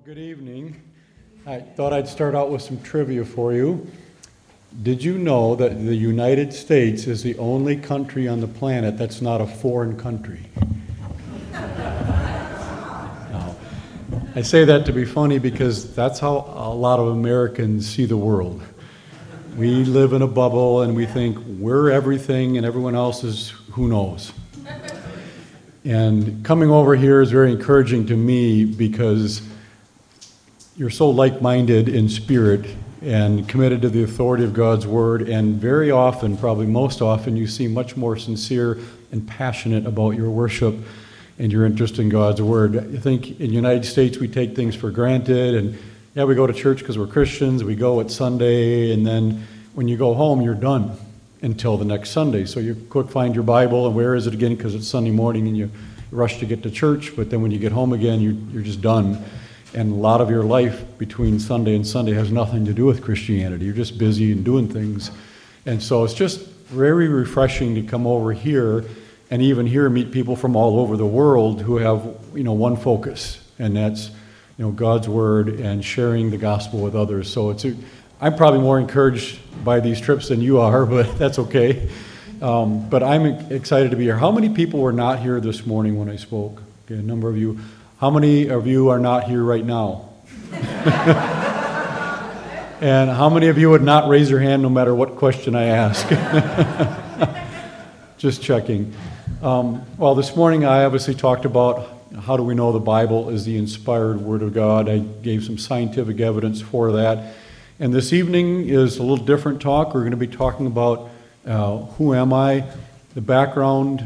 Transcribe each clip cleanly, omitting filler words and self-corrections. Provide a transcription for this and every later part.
Good evening. I thought I'd start out with some trivia for you. Did you know that the United States is the only country on the planet that's not a foreign country? No. I say that to be funny because that's how a lot of Americans see the world. We live in a bubble and we think we're everything and everyone else is who knows. And coming over here is very encouraging to me because you're so like-minded in spirit and committed to the authority of God's Word, and very often, probably most often, you seem much more sincere and passionate about your worship and your interest in God's Word. I think in the United States we take things for granted, and yeah, we go to church because we're Christians, we go at Sunday, and then when you go home, you're done until the next Sunday. So you quick find your Bible, and where is it again? Because it's Sunday morning, and you rush to get to church, but then when you get home again, you're just done. And a lot of your life between Sunday and Sunday has nothing to do with Christianity. You're just busy and doing things. And so it's just very refreshing to come over here and even here meet people from all over the world who have, one focus, and that's, God's Word and sharing the gospel with others. So I'm probably more encouraged by these trips than you are, but that's okay. But I'm excited to be here. How many people were not here this morning when I spoke? Okay, a number of you. How many of you are not here right now? And how many of you would not raise your hand no matter what question I ask? Just checking. Well, this morning I obviously talked about how do we know the Bible is the inspired Word of God. I gave some scientific evidence for that. And this evening is a little different talk. We're going to be talking about who am I, the background.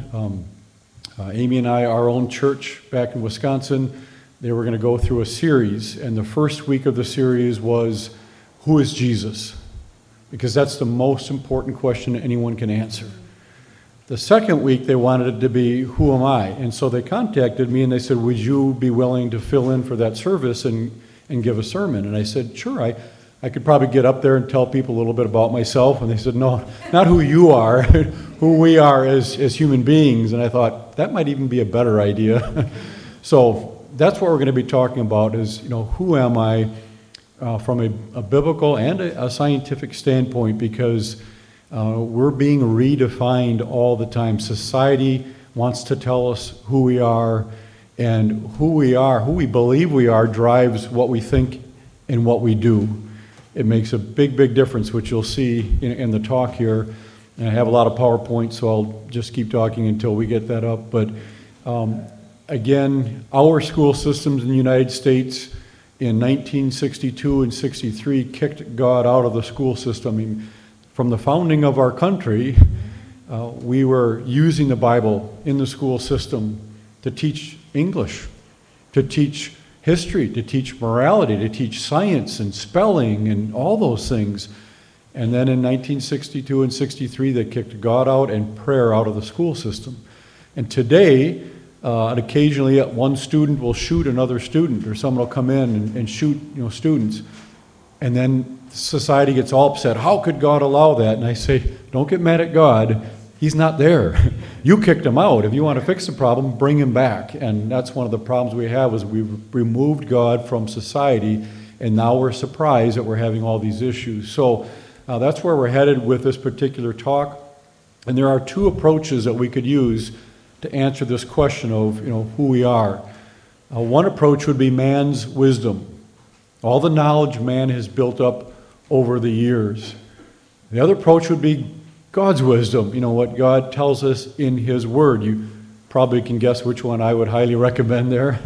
Amy and I, our own church back in Wisconsin, they were going to go through a series, and the first week of the series was, who is Jesus? Because that's the most important question anyone can answer. The second week, they wanted it to be, who am I? And so they contacted me and they said, would you be willing to fill in for that service and give a sermon? And I said, sure, I could probably get up there and tell people a little bit about myself. And they said, no, not who you are, who we are as human beings. And I thought, that might even be a better idea. So that's what we're going to be talking about is, who am I from a biblical and a scientific standpoint, because we're being redefined all the time. Society wants to tell us who we are, and who we believe we are, drives what we think and what we do. It makes a big, big difference, which you'll see in the talk here. And I have a lot of PowerPoint, so I'll just keep talking until we get that up. But again, our school systems in the United States in 1962 and 63 kicked God out of the school system. I mean, from the founding of our country, we were using the Bible in the school system to teach English, to teach history, to teach morality, to teach science and spelling and all those things. And then in 1962 and 63, they kicked God out and prayer out of the school system. And today, occasionally one student will shoot another student, or someone will come in and shoot students. And then society gets all upset. How could God allow that? And I say, don't get mad at God. He's not there. You kicked him out. If you want to fix the problem, bring him back. And that's one of the problems we have, is we've removed God from society, and now we're surprised that we're having all these issues. So that's where we're headed with this particular talk. And there are two approaches that we could use to answer this question of who we are. One approach would be man's wisdom, all the knowledge man has built up over the years. The other approach would be God's wisdom, what God tells us in His Word. You probably can guess which one I would highly recommend there.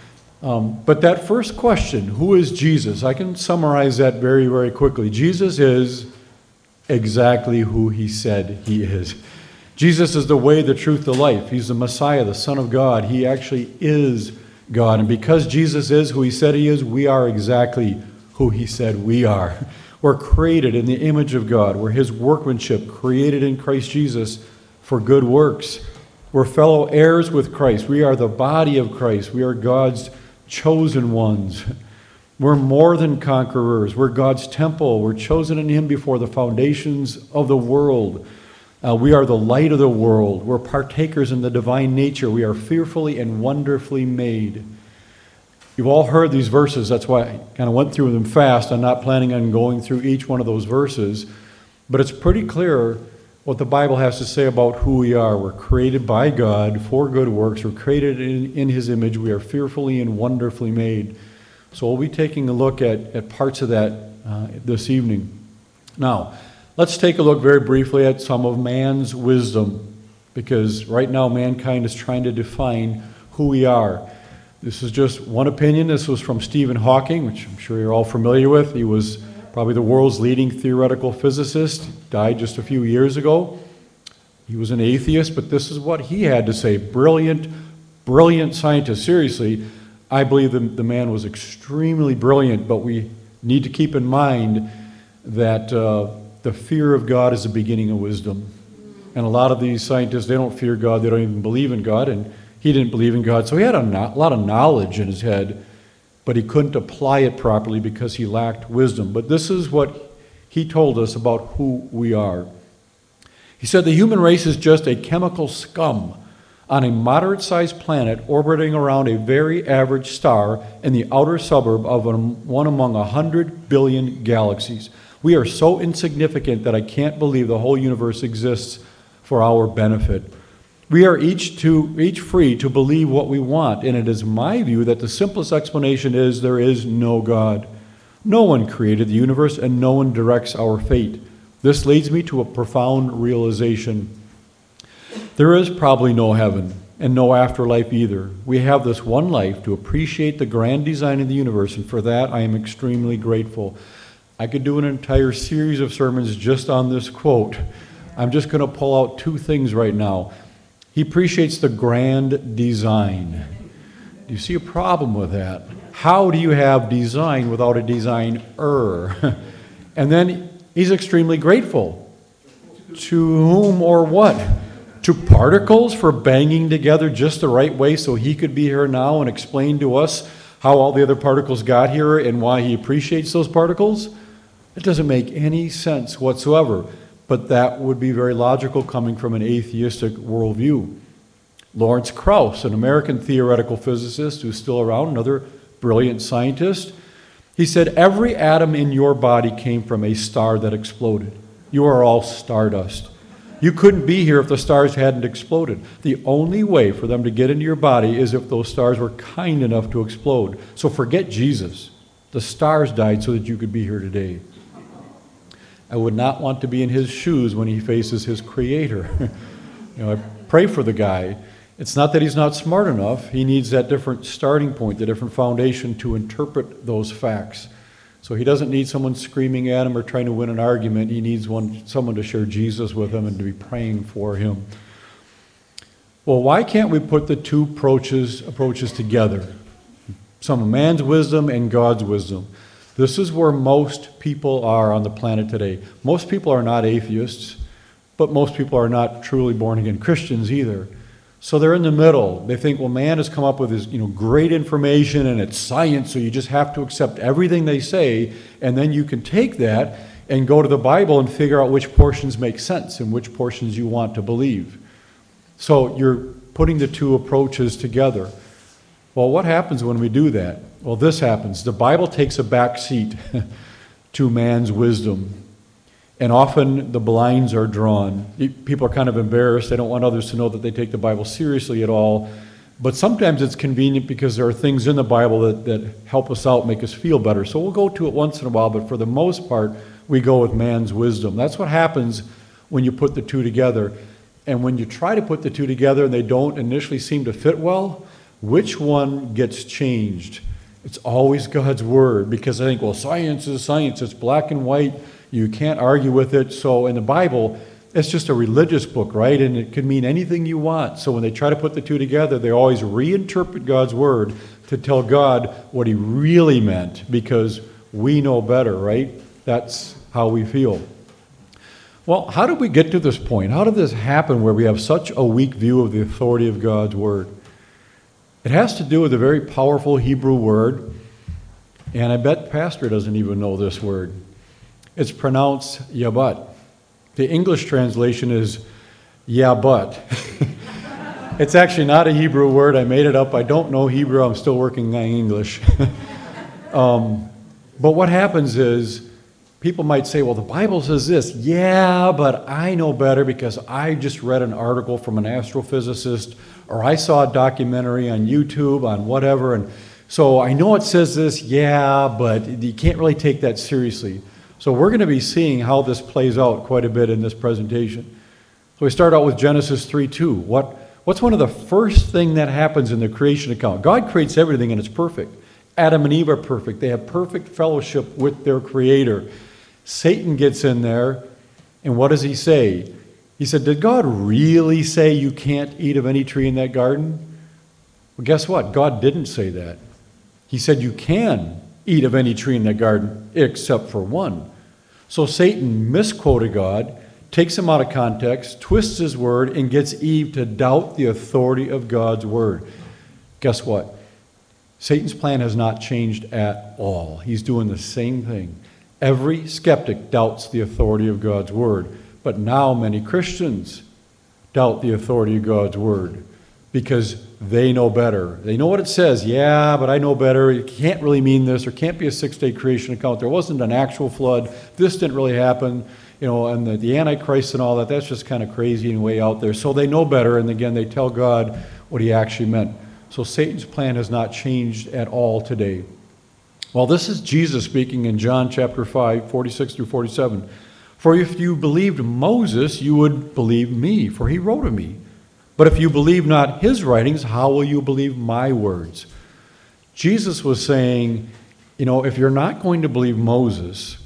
But that first question, who is Jesus? I can summarize that very, very quickly. Jesus is exactly who He said He is. Jesus is the way, the truth, the life. He's the Messiah, the Son of God. He actually is God. And because Jesus is who He said He is, we are exactly who He said we are. We're created in the image of God. We're His workmanship, created in Christ Jesus for good works. We're fellow heirs with Christ. We are the body of Christ. We are God's chosen ones. We're more than conquerors. We're God's temple. We're chosen in Him before the foundations of the world. We are the light of the world. We're partakers in the divine nature. We are fearfully and wonderfully made. You've all heard these verses. That's why I kind of went through them fast. I'm not planning on going through each one of those verses. But it's pretty clear what the Bible has to say about who we are. We're created by God for good works. We're created in His image. We are fearfully and wonderfully made. So we'll be taking a look at parts of that this evening. Now, let's take a look very briefly at some of man's wisdom, because right now mankind is trying to define who we are. This is just one opinion. This was from Stephen Hawking, which I'm sure you're all familiar with. He was probably the world's leading theoretical physicist. He died just a few years ago. He was an atheist, but this is what he had to say. Brilliant, brilliant scientist. Seriously, I believe the man was extremely brilliant, but we need to keep in mind that the fear of God is the beginning of wisdom. And a lot of these scientists, they don't fear God, they don't even believe in God, and he didn't believe in God. So he had a lot of knowledge in his head, but he couldn't apply it properly because he lacked wisdom. But this is what he told us about who we are. He said the human race is just a chemical scum on a moderate-sized planet orbiting around a very average star in the outer suburb of one among 100 billion galaxies. We are so insignificant that I can't believe the whole universe exists for our benefit. We are each free to believe what we want, and it is my view that the simplest explanation is there is no God. No one created the universe, and no one directs our fate. This leads me to a profound realization. There is probably no heaven, and no afterlife either. We have this one life to appreciate the grand design of the universe, and for that I am extremely grateful. I could do an entire series of sermons just on this quote. I'm just going to pull out two things right now. He appreciates the grand design. Do you see a problem with that? How do you have design without a designer? And then he's extremely grateful. To whom or what? To particles for banging together just the right way so he could be here now and explain to us how all the other particles got here and why he appreciates those particles? It doesn't make any sense whatsoever. But that would be very logical coming from an atheistic worldview. Lawrence Krauss, an American theoretical physicist who's still around, another brilliant scientist, he said, every atom in your body came from a star that exploded. You are all stardust. You couldn't be here if the stars hadn't exploded. The only way for them to get into your body is if those stars were kind enough to explode. So forget Jesus. The stars died so that you could be here today. I would not want to be in his shoes when he faces his creator. I pray for the guy. It's not that he's not smart enough. He needs that different starting point, the different foundation to interpret those facts. So he doesn't need someone screaming at him or trying to win an argument. He needs someone to share Jesus with him and to be praying for him. Well, why can't we put the two approaches together? Some of man's wisdom and God's wisdom. This is where most people are on the planet today. Most people are not atheists, but most people are not truly born-again Christians either. So they're in the middle. They think, well, man has come up with this, great information and it's science, so you just have to accept everything they say, and then you can take that and go to the Bible and figure out which portions make sense and which portions you want to believe. So you're putting the two approaches together. Well, what happens when we do that? Well, this happens. The Bible takes a back seat to man's wisdom. And often the blinds are drawn. People are kind of embarrassed. They don't want others to know that they take the Bible seriously at all. But sometimes it's convenient because there are things in the Bible that help us out, make us feel better. So we'll go to it once in a while, but for the most part, we go with man's wisdom. That's what happens when you put the two together. And when you try to put the two together and they don't initially seem to fit well, which one gets changed? It's always God's Word, because I think, well, science is science. It's black and white. You can't argue with it. So in the Bible, it's just a religious book, right? And it could mean anything you want. So when they try to put the two together, they always reinterpret God's Word to tell God what He really meant, because we know better, right? That's how we feel. Well, how did we get to this point? How did this happen where we have such a weak view of the authority of God's Word? It has to do with a very powerful Hebrew word, and I bet Pastor doesn't even know this word. It's pronounced yabat. The English translation is yeah, but. It's actually not a Hebrew word. I made it up. I don't know Hebrew. I'm still working on English. But what happens is people might say, well, the Bible says this. Yeah, but I know better because I just read an article from an astrophysicist, or I saw a documentary on YouTube on whatever, and so I know it says this, yeah, but you can't really take that seriously. So we're going to be seeing how this plays out quite a bit in this presentation. So we start out with Genesis 3:2. What's one of the first thing that happens in the creation account? God creates everything and it's perfect. Adam and Eve are perfect. They have perfect fellowship with their Creator. Satan gets in there, and what does he say? He said, did God really say you can't eat of any tree in that garden? Well, guess what? God didn't say that. He said you can eat of any tree in that garden except for one. So Satan misquoted God, takes him out of context, twists his word, and gets Eve to doubt the authority of God's word. Guess what? Satan's plan has not changed at all. He's doing the same thing. Every skeptic doubts the authority of God's word, but now many Christians doubt the authority of God's word because they know better. They know what it says. Yeah, but I know better. It can't really mean this. There can't be a six-day creation account. There wasn't an actual flood. This didn't really happen. And the Antichrist and all that, that's just kind of crazy and way out there. So they know better, and again, they tell God what he actually meant. So Satan's plan has not changed at all today. Well, this is Jesus speaking in John chapter 5, 46 through 47. For if you believed Moses, you would believe me, for he wrote of me. But if you believe not his writings, how will you believe my words? Jesus was saying, if you're not going to believe Moses,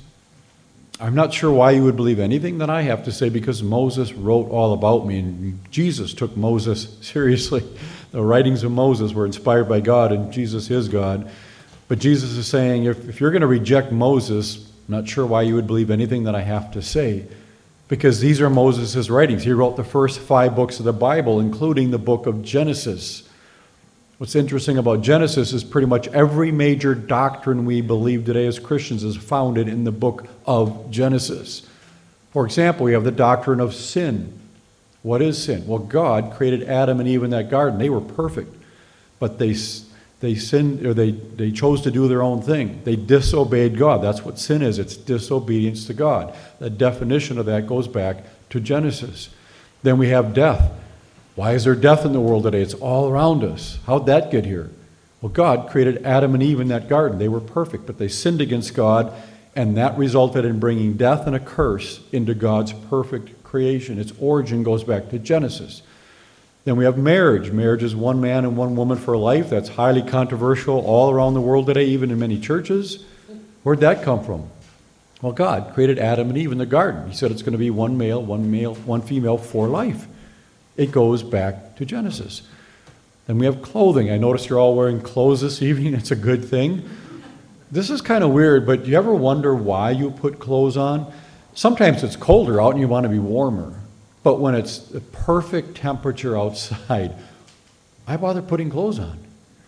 I'm not sure why you would believe anything that I have to say, because Moses wrote all about me, and Jesus took Moses seriously. The writings of Moses were inspired by God, and Jesus is God. But Jesus is saying, if you're going to reject Moses, I'm not sure why you would believe anything that I have to say, because these are Moses' writings. He wrote the first 5 books of the Bible, including the book of Genesis. What's interesting about Genesis is pretty much every major doctrine we believe today as Christians is founded in the book of Genesis. For example, we have the doctrine of sin. What is sin? Well, God created Adam and Eve in that garden. They were perfect, but they sinned, or they chose to do their own thing. They disobeyed God. That's what sin is. It's disobedience to God. The definition of that goes back to Genesis. Then we have death. Why is there death in the world today? It's all around us. How'd that get here? Well, God created Adam and Eve in that garden. They were perfect, but they sinned against God, and that resulted in bringing death and a curse into God's perfect creation. Its origin goes back to Genesis. Then we have marriage. Marriage is one man and one woman for life. That's highly controversial all around the world today, even in many churches. Where'd that come from? Well, God created Adam and Eve in the garden. He said it's going to be one male, one female for life. It goes back to Genesis. Then we have clothing. I notice you're all wearing clothes this evening. It's a good thing. This is kind of weird, but do you ever wonder why you put clothes on? Sometimes it's colder out and you want to be warmer. But when it's the perfect temperature outside, why bother putting clothes on?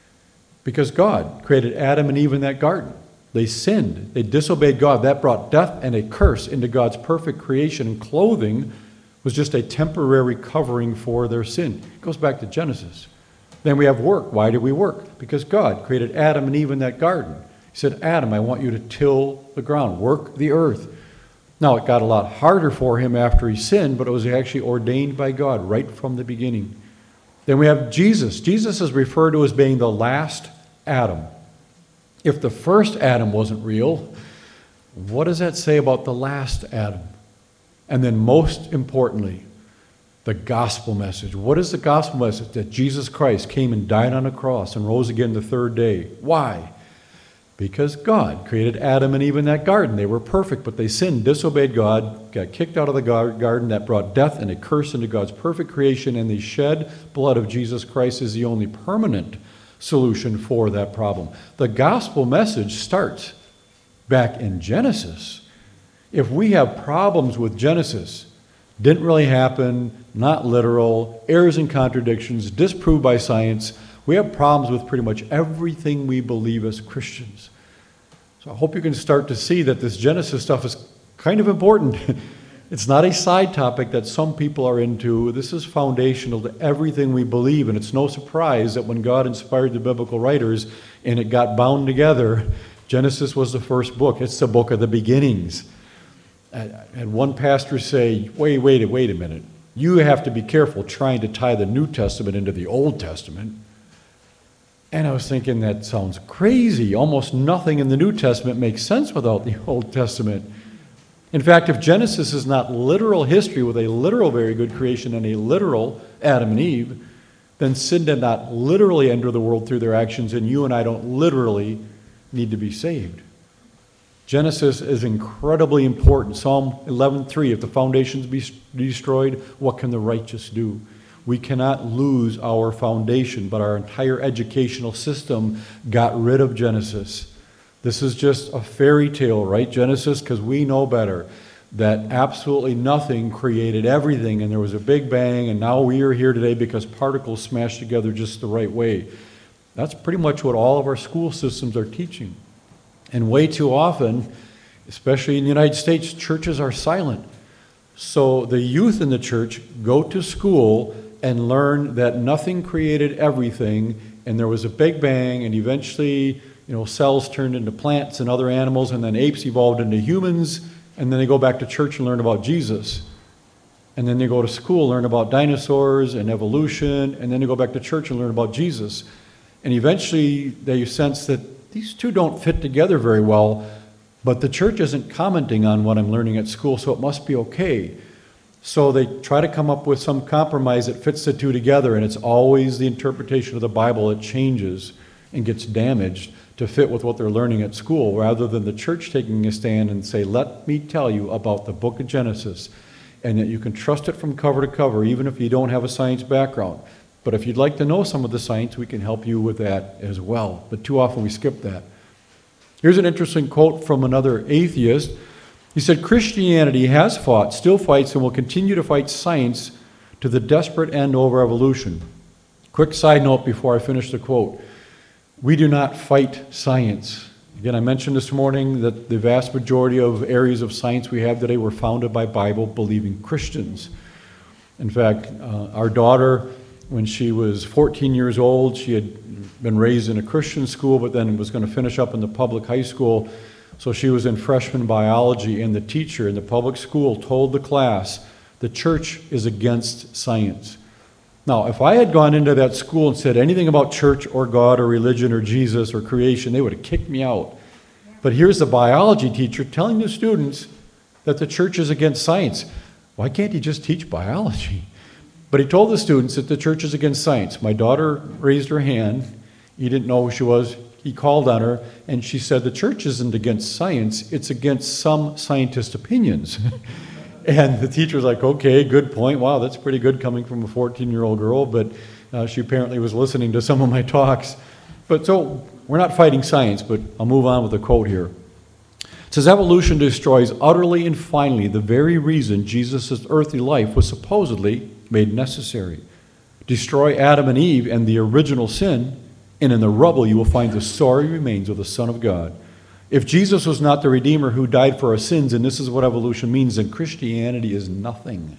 Because God created Adam and Eve in that garden. They sinned. They disobeyed God. That brought death and a curse into God's perfect creation. And clothing was just a temporary covering for their sin. It goes back to Genesis. Then we have work. Why did we work? Because God created Adam and Eve in that garden. He said, Adam, I want you to till the ground, work the earth. Now, it got a lot harder for him after he sinned, but it was actually ordained by God right from the beginning. Then we have Jesus. Jesus is referred to as being the last Adam. If the first Adam wasn't real, what does that say about the last Adam? And then most importantly, the gospel message. What is the gospel message? That Jesus Christ came and died on a cross and rose again the third day. Why? Because God created Adam and Eve in that garden. They were perfect, but they sinned, disobeyed God, got kicked out of the garden. That brought death and a curse into God's perfect creation, and the shed blood of Jesus Christ is the only permanent solution for that problem. The gospel message starts back in Genesis. If we have problems with Genesis, didn't really happen, not literal, errors and contradictions, disproved by science, we have problems with pretty much everything we believe as Christians. So I hope you can start to see that this Genesis stuff is kind of important. It's not a side topic that some people are into. This is foundational to everything we believe, and it's no surprise that when God inspired the biblical writers and it got bound together, Genesis was the first book. It's the book of the beginnings. And one pastor say, wait a minute. You have to be careful trying to tie the New Testament into the Old Testament. And I was thinking, that sounds crazy. Almost nothing in the New Testament makes sense without the Old Testament. In fact, if Genesis is not literal history with a literal very good creation and a literal Adam and Eve, then sin did not literally enter the world through their actions, and you and I don't literally need to be saved. Genesis is incredibly important. Psalm 11:3, if the foundations be destroyed, what can the righteous do? We cannot lose our foundation, but our entire educational system got rid of Genesis. This is just a fairy tale, right, Genesis? Because we know better that absolutely nothing created everything, and there was a big bang, and now we are here today because particles smashed together just the right way. That's pretty much what all of our school systems are teaching. And way too often, especially in the United States, churches are silent. So the youth in the church go to school and learn that nothing created everything, and there was a big bang, and eventually cells turned into plants and other animals, and then apes evolved into humans, and then they go back to church and learn about Jesus. And then they go to school, learn about dinosaurs and evolution, and then they go back to church and learn about Jesus. And eventually they sense that these two don't fit together very well, but the church isn't commenting on what I'm learning at school, so it must be okay. So they try to come up with some compromise that fits the two together, and it's always the interpretation of the Bible that changes and gets damaged to fit with what they're learning at school, rather than the church taking a stand and say, let me tell you about the book of Genesis, and that you can trust it from cover to cover, even if you don't have a science background. But if you'd like to know some of the science, we can help you with that as well. But too often we skip that. Here's an interesting quote from another atheist. He said, Christianity has fought, still fights, and will continue to fight science to the desperate end over evolution. Quick side note before I finish the quote. We do not fight science. Again, I mentioned this morning that the vast majority of areas of science we have today were founded by Bible-believing Christians. In fact, our daughter, when she was 14 years old, she had been raised in a Christian school, but then was going to finish up in the public high school. So she was in freshman biology, and the teacher in the public school told the class, the church is against science. Now, if I had gone into that school and said anything about church or God or religion or Jesus or creation, they would have kicked me out. But here's the biology teacher telling the students that the church is against science. Why can't he just teach biology? But he told the students that the church is against science. My daughter raised her hand. He didn't know who she was. He called on her, and she said, the church isn't against science, it's against some scientist opinions. And the teacher was like, okay, good point. Wow, that's pretty good coming from a 14-year-old girl, but she apparently was listening to some of my talks. But so we're not fighting science, but I'll move on with the quote here. It says, evolution destroys utterly and finally the very reason Jesus' earthly life was supposedly made necessary. Destroy Adam and Eve and the original sin, and in the rubble you will find the sorry remains of the Son of God. If Jesus was not the Redeemer who died for our sins, and this is what evolution means, then Christianity is nothing.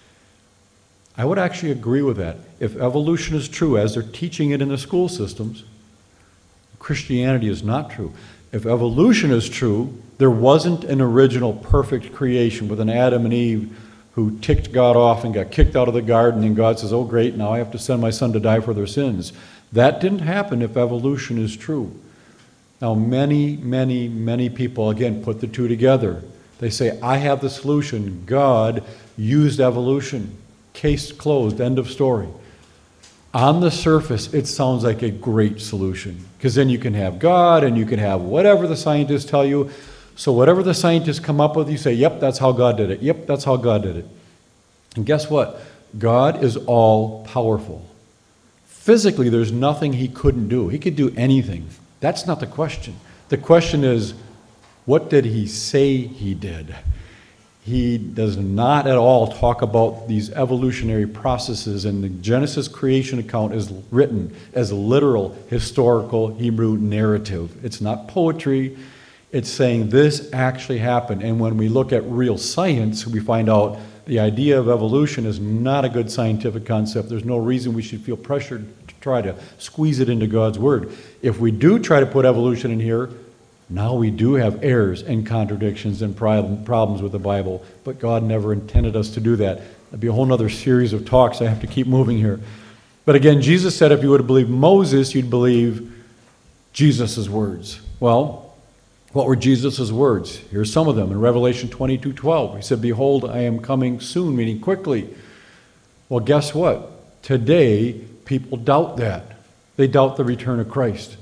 I would actually agree with that. If evolution is true, as they're teaching it in the school systems, Christianity is not true. If evolution is true, there wasn't an original perfect creation with an Adam and Eve who ticked God off and got kicked out of the garden, and God says, oh great, now I have to send my son to die for their sins. That didn't happen if evolution is true. Now, many people, again, put the two together. They say, I have the solution. God used evolution. Case closed, end of story. On the surface, it sounds like a great solution, because then you can have God and you can have whatever the scientists tell you. So whatever the scientists come up with, you say, yep, that's how God did it. Yep, that's how God did it. And guess what? God is all powerful. Physically, there's nothing he couldn't do. He could do anything. That's not the question. The question is, what did he say he did? He does not at all talk about these evolutionary processes, and the Genesis creation account is written as a literal historical Hebrew narrative. It's not poetry. It's saying this actually happened. And when we look at real science, we find out the idea of evolution is not a good scientific concept. There's no reason we should feel pressured to try to squeeze it into God's Word. If we do try to put evolution in here, now we do have errors and contradictions and problems with the Bible. But God never intended us to do that. That'd be a whole other series of talks. I have to keep moving here. But again, Jesus said if you would have believed Moses, you'd believe Jesus' words. Well, what were Jesus' words? Here's some of them. In Revelation 22:12, he said, "Behold, I am coming soon," meaning quickly. Well, guess what? Today, people doubt that. They doubt the return of Christ.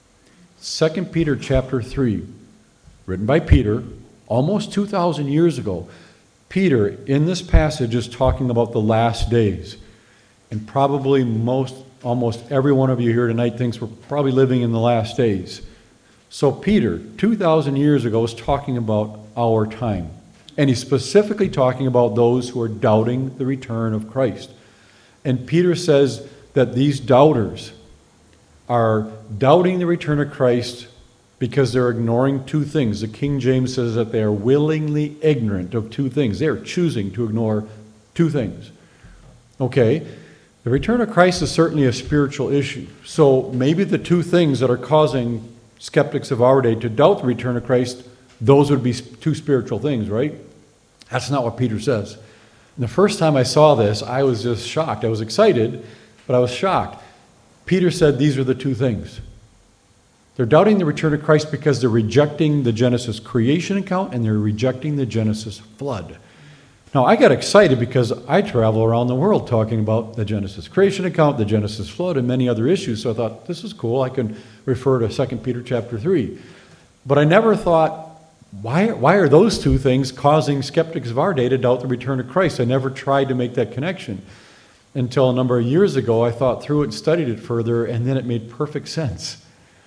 2 Peter chapter 3, written by Peter, almost 2,000 years ago. Peter, in this passage, is talking about the last days. And probably almost every one of you here tonight thinks we're probably living in the last days. So Peter, 2,000 years ago, was talking about our time. And he's specifically talking about those who are doubting the return of Christ. And Peter says that these doubters are doubting the return of Christ because they're ignoring two things. The King James says that they are willingly ignorant of two things. They're choosing to ignore two things. Okay, the return of Christ is certainly a spiritual issue. So maybe the two things that are causing skeptics of our day to doubt the return of Christ, those would be two spiritual things, right? That's not what Peter says. And the first time I saw this, I was just shocked. I was excited, but I was shocked. Peter said these are the two things. They're doubting the return of Christ because they're rejecting the Genesis creation account and they're rejecting the Genesis flood. Now, I got excited because I travel around the world talking about the Genesis creation account, the Genesis flood, and many other issues. So I thought, this is cool. I can refer to 2 Peter chapter 3. But I never thought, why are those two things causing skeptics of our day to doubt the return of Christ? I never tried to make that connection. Until a number of years ago, I thought through it and studied it further, and then it made perfect sense.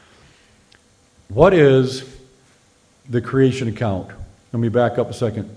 What is the creation account? Let me back up a second.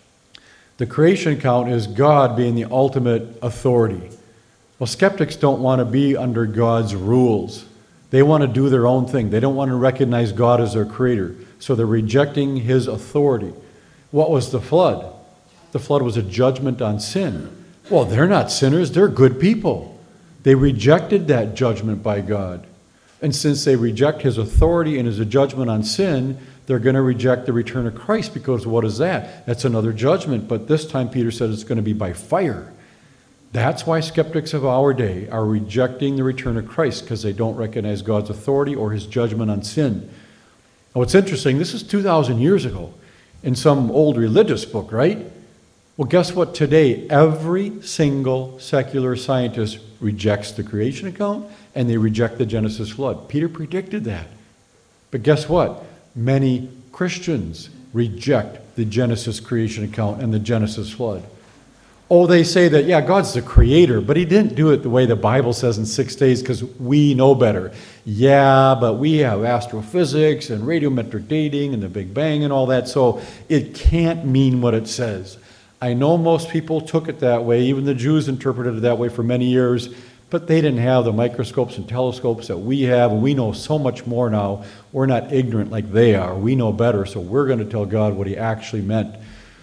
The creation account is God being the ultimate authority. Well, skeptics don't want to be under God's rules. They want to do their own thing. They don't want to recognize God as their creator. So they're rejecting his authority. What was the flood? The flood was a judgment on sin. Well, they're not sinners. They're good people. They rejected that judgment by God. And since they reject his authority and his judgment on sin, they're going to reject the return of Christ because what is that? That's another judgment. But this time Peter said it's going to be by fire. That's why skeptics of our day are rejecting the return of Christ, because they don't recognize God's authority or his judgment on sin. Now, what's interesting, this is 2,000 years ago in some old religious book, right? Well, guess what? Today, every single secular scientist rejects the creation account and they reject the Genesis flood. Peter predicted that. But guess what? Many Christians reject the Genesis creation account and the Genesis flood. Oh, they say that, yeah, God's the creator, but he didn't do it the way the Bible says in 6 days because we know better. Yeah, but we have astrophysics and radiometric dating and the Big Bang and all that, so it can't mean what it says. I know most people took it that way. Even the Jews interpreted it that way for many years, but they didn't have the microscopes and telescopes that we have, and we know so much more now. We're not ignorant like they are. We know better, so we're going to tell God what he actually meant.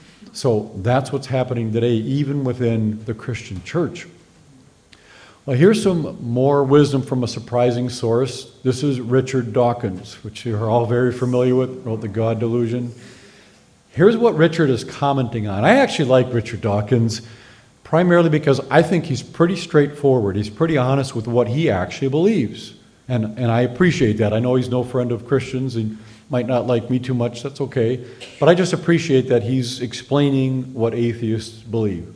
So that's what's happening today, even within the Christian church. Well, here's some more wisdom from a surprising source. This is Richard Dawkins, which you're all very familiar with, wrote The God Delusion. Here's what Richard is commenting on. I actually like Richard Dawkins, primarily because I think he's pretty straightforward. He's pretty honest with what he actually believes. And I appreciate that. I know he's no friend of Christians and might not like me too much, that's okay. But I just appreciate that he's explaining what atheists believe.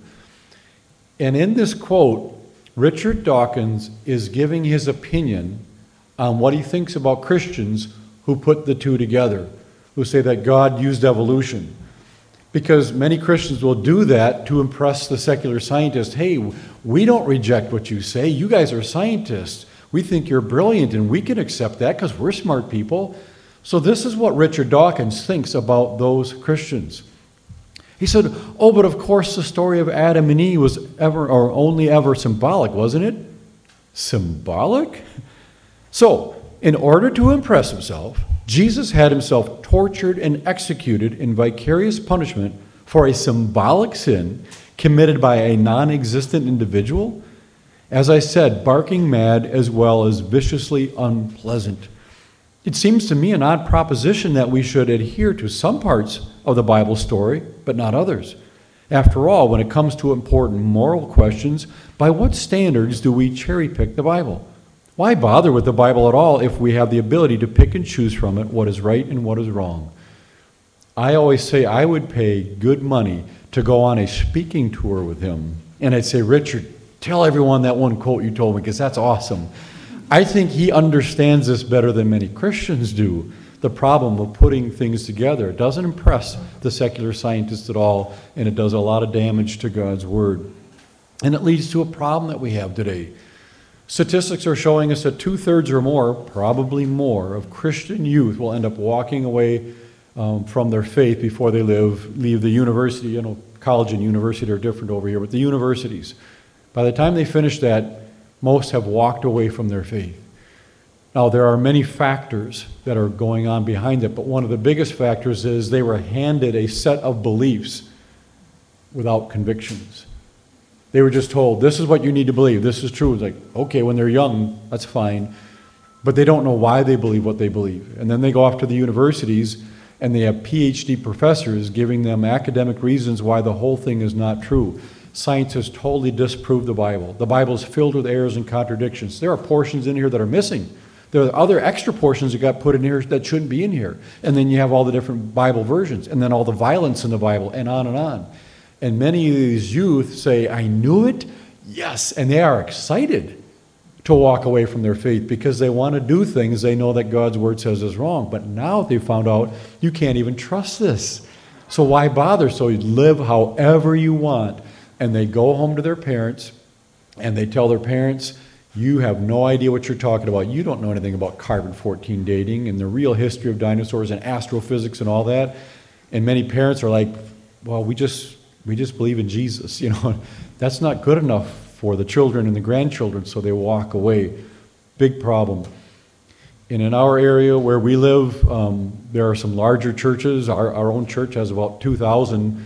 And in this quote, Richard Dawkins is giving his opinion on what he thinks about Christians who put the two together, who say that God used evolution. Because many Christians will do that to impress the secular scientists. Hey, we don't reject what you say. You guys are scientists. We think you're brilliant, and we can accept that because we're smart people. So this is what Richard Dawkins thinks about those Christians. He said, oh, but of course the story of Adam and Eve was only ever symbolic, wasn't it? Symbolic? So, in order to impress himself, Jesus had himself tortured and executed in vicarious punishment for a symbolic sin committed by a non-existent individual? As I said, barking mad as well as viciously unpleasant. It seems to me an odd proposition that we should adhere to some parts of the Bible story, but not others. After all, when it comes to important moral questions, by what standards do we cherry-pick the Bible? Why bother with the Bible at all if we have the ability to pick and choose from it what is right and what is wrong? I always say I would pay good money to go on a speaking tour with him. And I'd say, Richard, tell everyone that one quote you told me, because that's awesome. I think he understands this better than many Christians do, the problem of putting things together. It doesn't impress the secular scientists at all, and it does a lot of damage to God's Word. And it leads to a problem that we have today. Statistics are showing us that 2/3 or more, probably more, of Christian youth will end up walking away from their faith before they leave the university. You know, college and university are different over here, but the universities. By the time they finish that, most have walked away from their faith. Now, there are many factors that are going on behind it, but one of the biggest factors is they were handed a set of beliefs without convictions. They were just told, this is what you need to believe, this is true. It's like, okay, when they're young, that's fine, but they don't know why they believe what they believe. And then they go off to the universities, and they have PhD professors giving them academic reasons why the whole thing is not true. Science has totally disproved the Bible. The Bible is filled with errors and contradictions. There are portions in here that are missing. There are other extra portions that got put in here that shouldn't be in here. And then you have all the different Bible versions, and then all the violence in the Bible, and on and on. And many of these youth say, I knew it, yes, and they are excited to walk away from their faith because they want to do things they know that God's Word says is wrong. But now they found out you can't even trust this. So why bother? So you live however you want. And they go home to their parents, and they tell their parents, you have no idea what you're talking about. You don't know anything about carbon-14 dating and the real history of dinosaurs and astrophysics and all that. And many parents are like, well, we just believe in Jesus. You know, that's not good enough for the children and the grandchildren, so they walk away. Big problem. And in our area where we live, there are some larger churches. Our own church has about 2,000,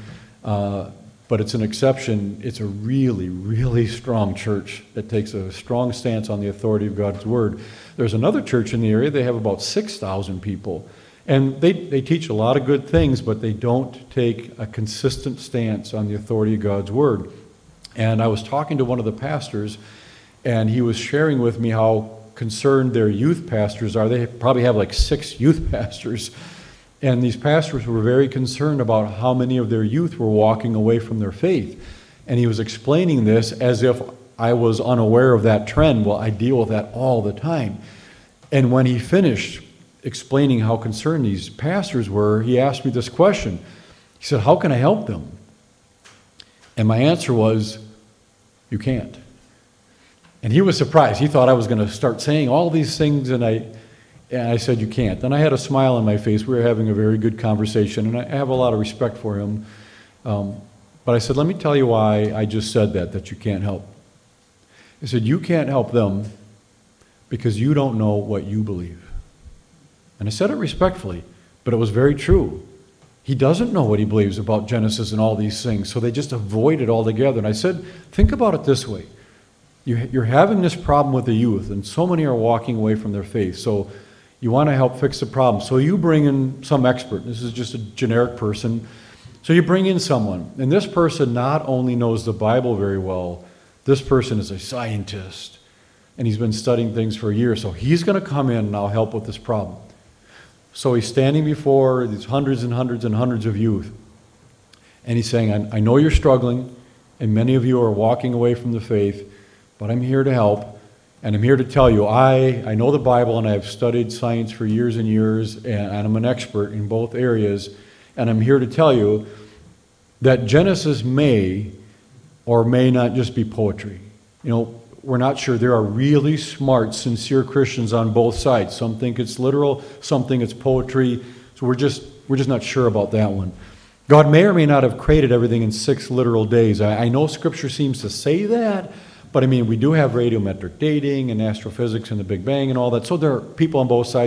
but it's an exception. It's a really, really strong church that takes a strong stance on the authority of God's Word. There's another church in the area. They have about 6,000 people. And they teach a lot of good things, but they don't take a consistent stance on the authority of God's Word. And I was talking to one of the pastors, and he was sharing with me how concerned their youth pastors are. They probably have like 6 youth pastors. And these pastors were very concerned about how many of their youth were walking away from their faith. And he was explaining this as if I was unaware of that trend. Well, I deal with that all the time. And when he finished explaining how concerned these pastors were, he asked me this question. He said, how can I help them? And my answer was, you can't. And he was surprised. He thought I was going to start saying all these things, and I said, you can't. And I had a smile on my face. We were having a very good conversation, and I have a lot of respect for him. But I said, let me tell you why I just said that you can't help. I said, you can't help them because you don't know what you believe. And I said it respectfully, but it was very true. He doesn't know what he believes about Genesis and all these things, so they just avoid it altogether. And I said, think about it this way. You're having this problem with the youth, and so many are walking away from their faith. So you want to help fix the problem. So you bring in some expert. This is just a generic person. So you bring in someone, and this person not only knows the Bible very well, this person is a scientist, and he's been studying things for years. So he's going to come in and I'll help with this problem. So he's standing before these hundreds and hundreds and hundreds of youth, and he's saying, I know you're struggling, and many of you are walking away from the faith, but I'm here to help, and I'm here to tell you, I know the Bible, and I've studied science for years and years, and I'm an expert in both areas, and I'm here to tell you that Genesis may or may not just be poetry. You know, we're not sure. There are really smart, sincere Christians on both sides. Some think it's literal, some think it's poetry, so we're just not sure about that one. God may or may not have created everything in 6 literal days. I know Scripture seems to say that, but I mean, we do have radiometric dating and astrophysics and the Big Bang and all that, so there are people on both sides. We're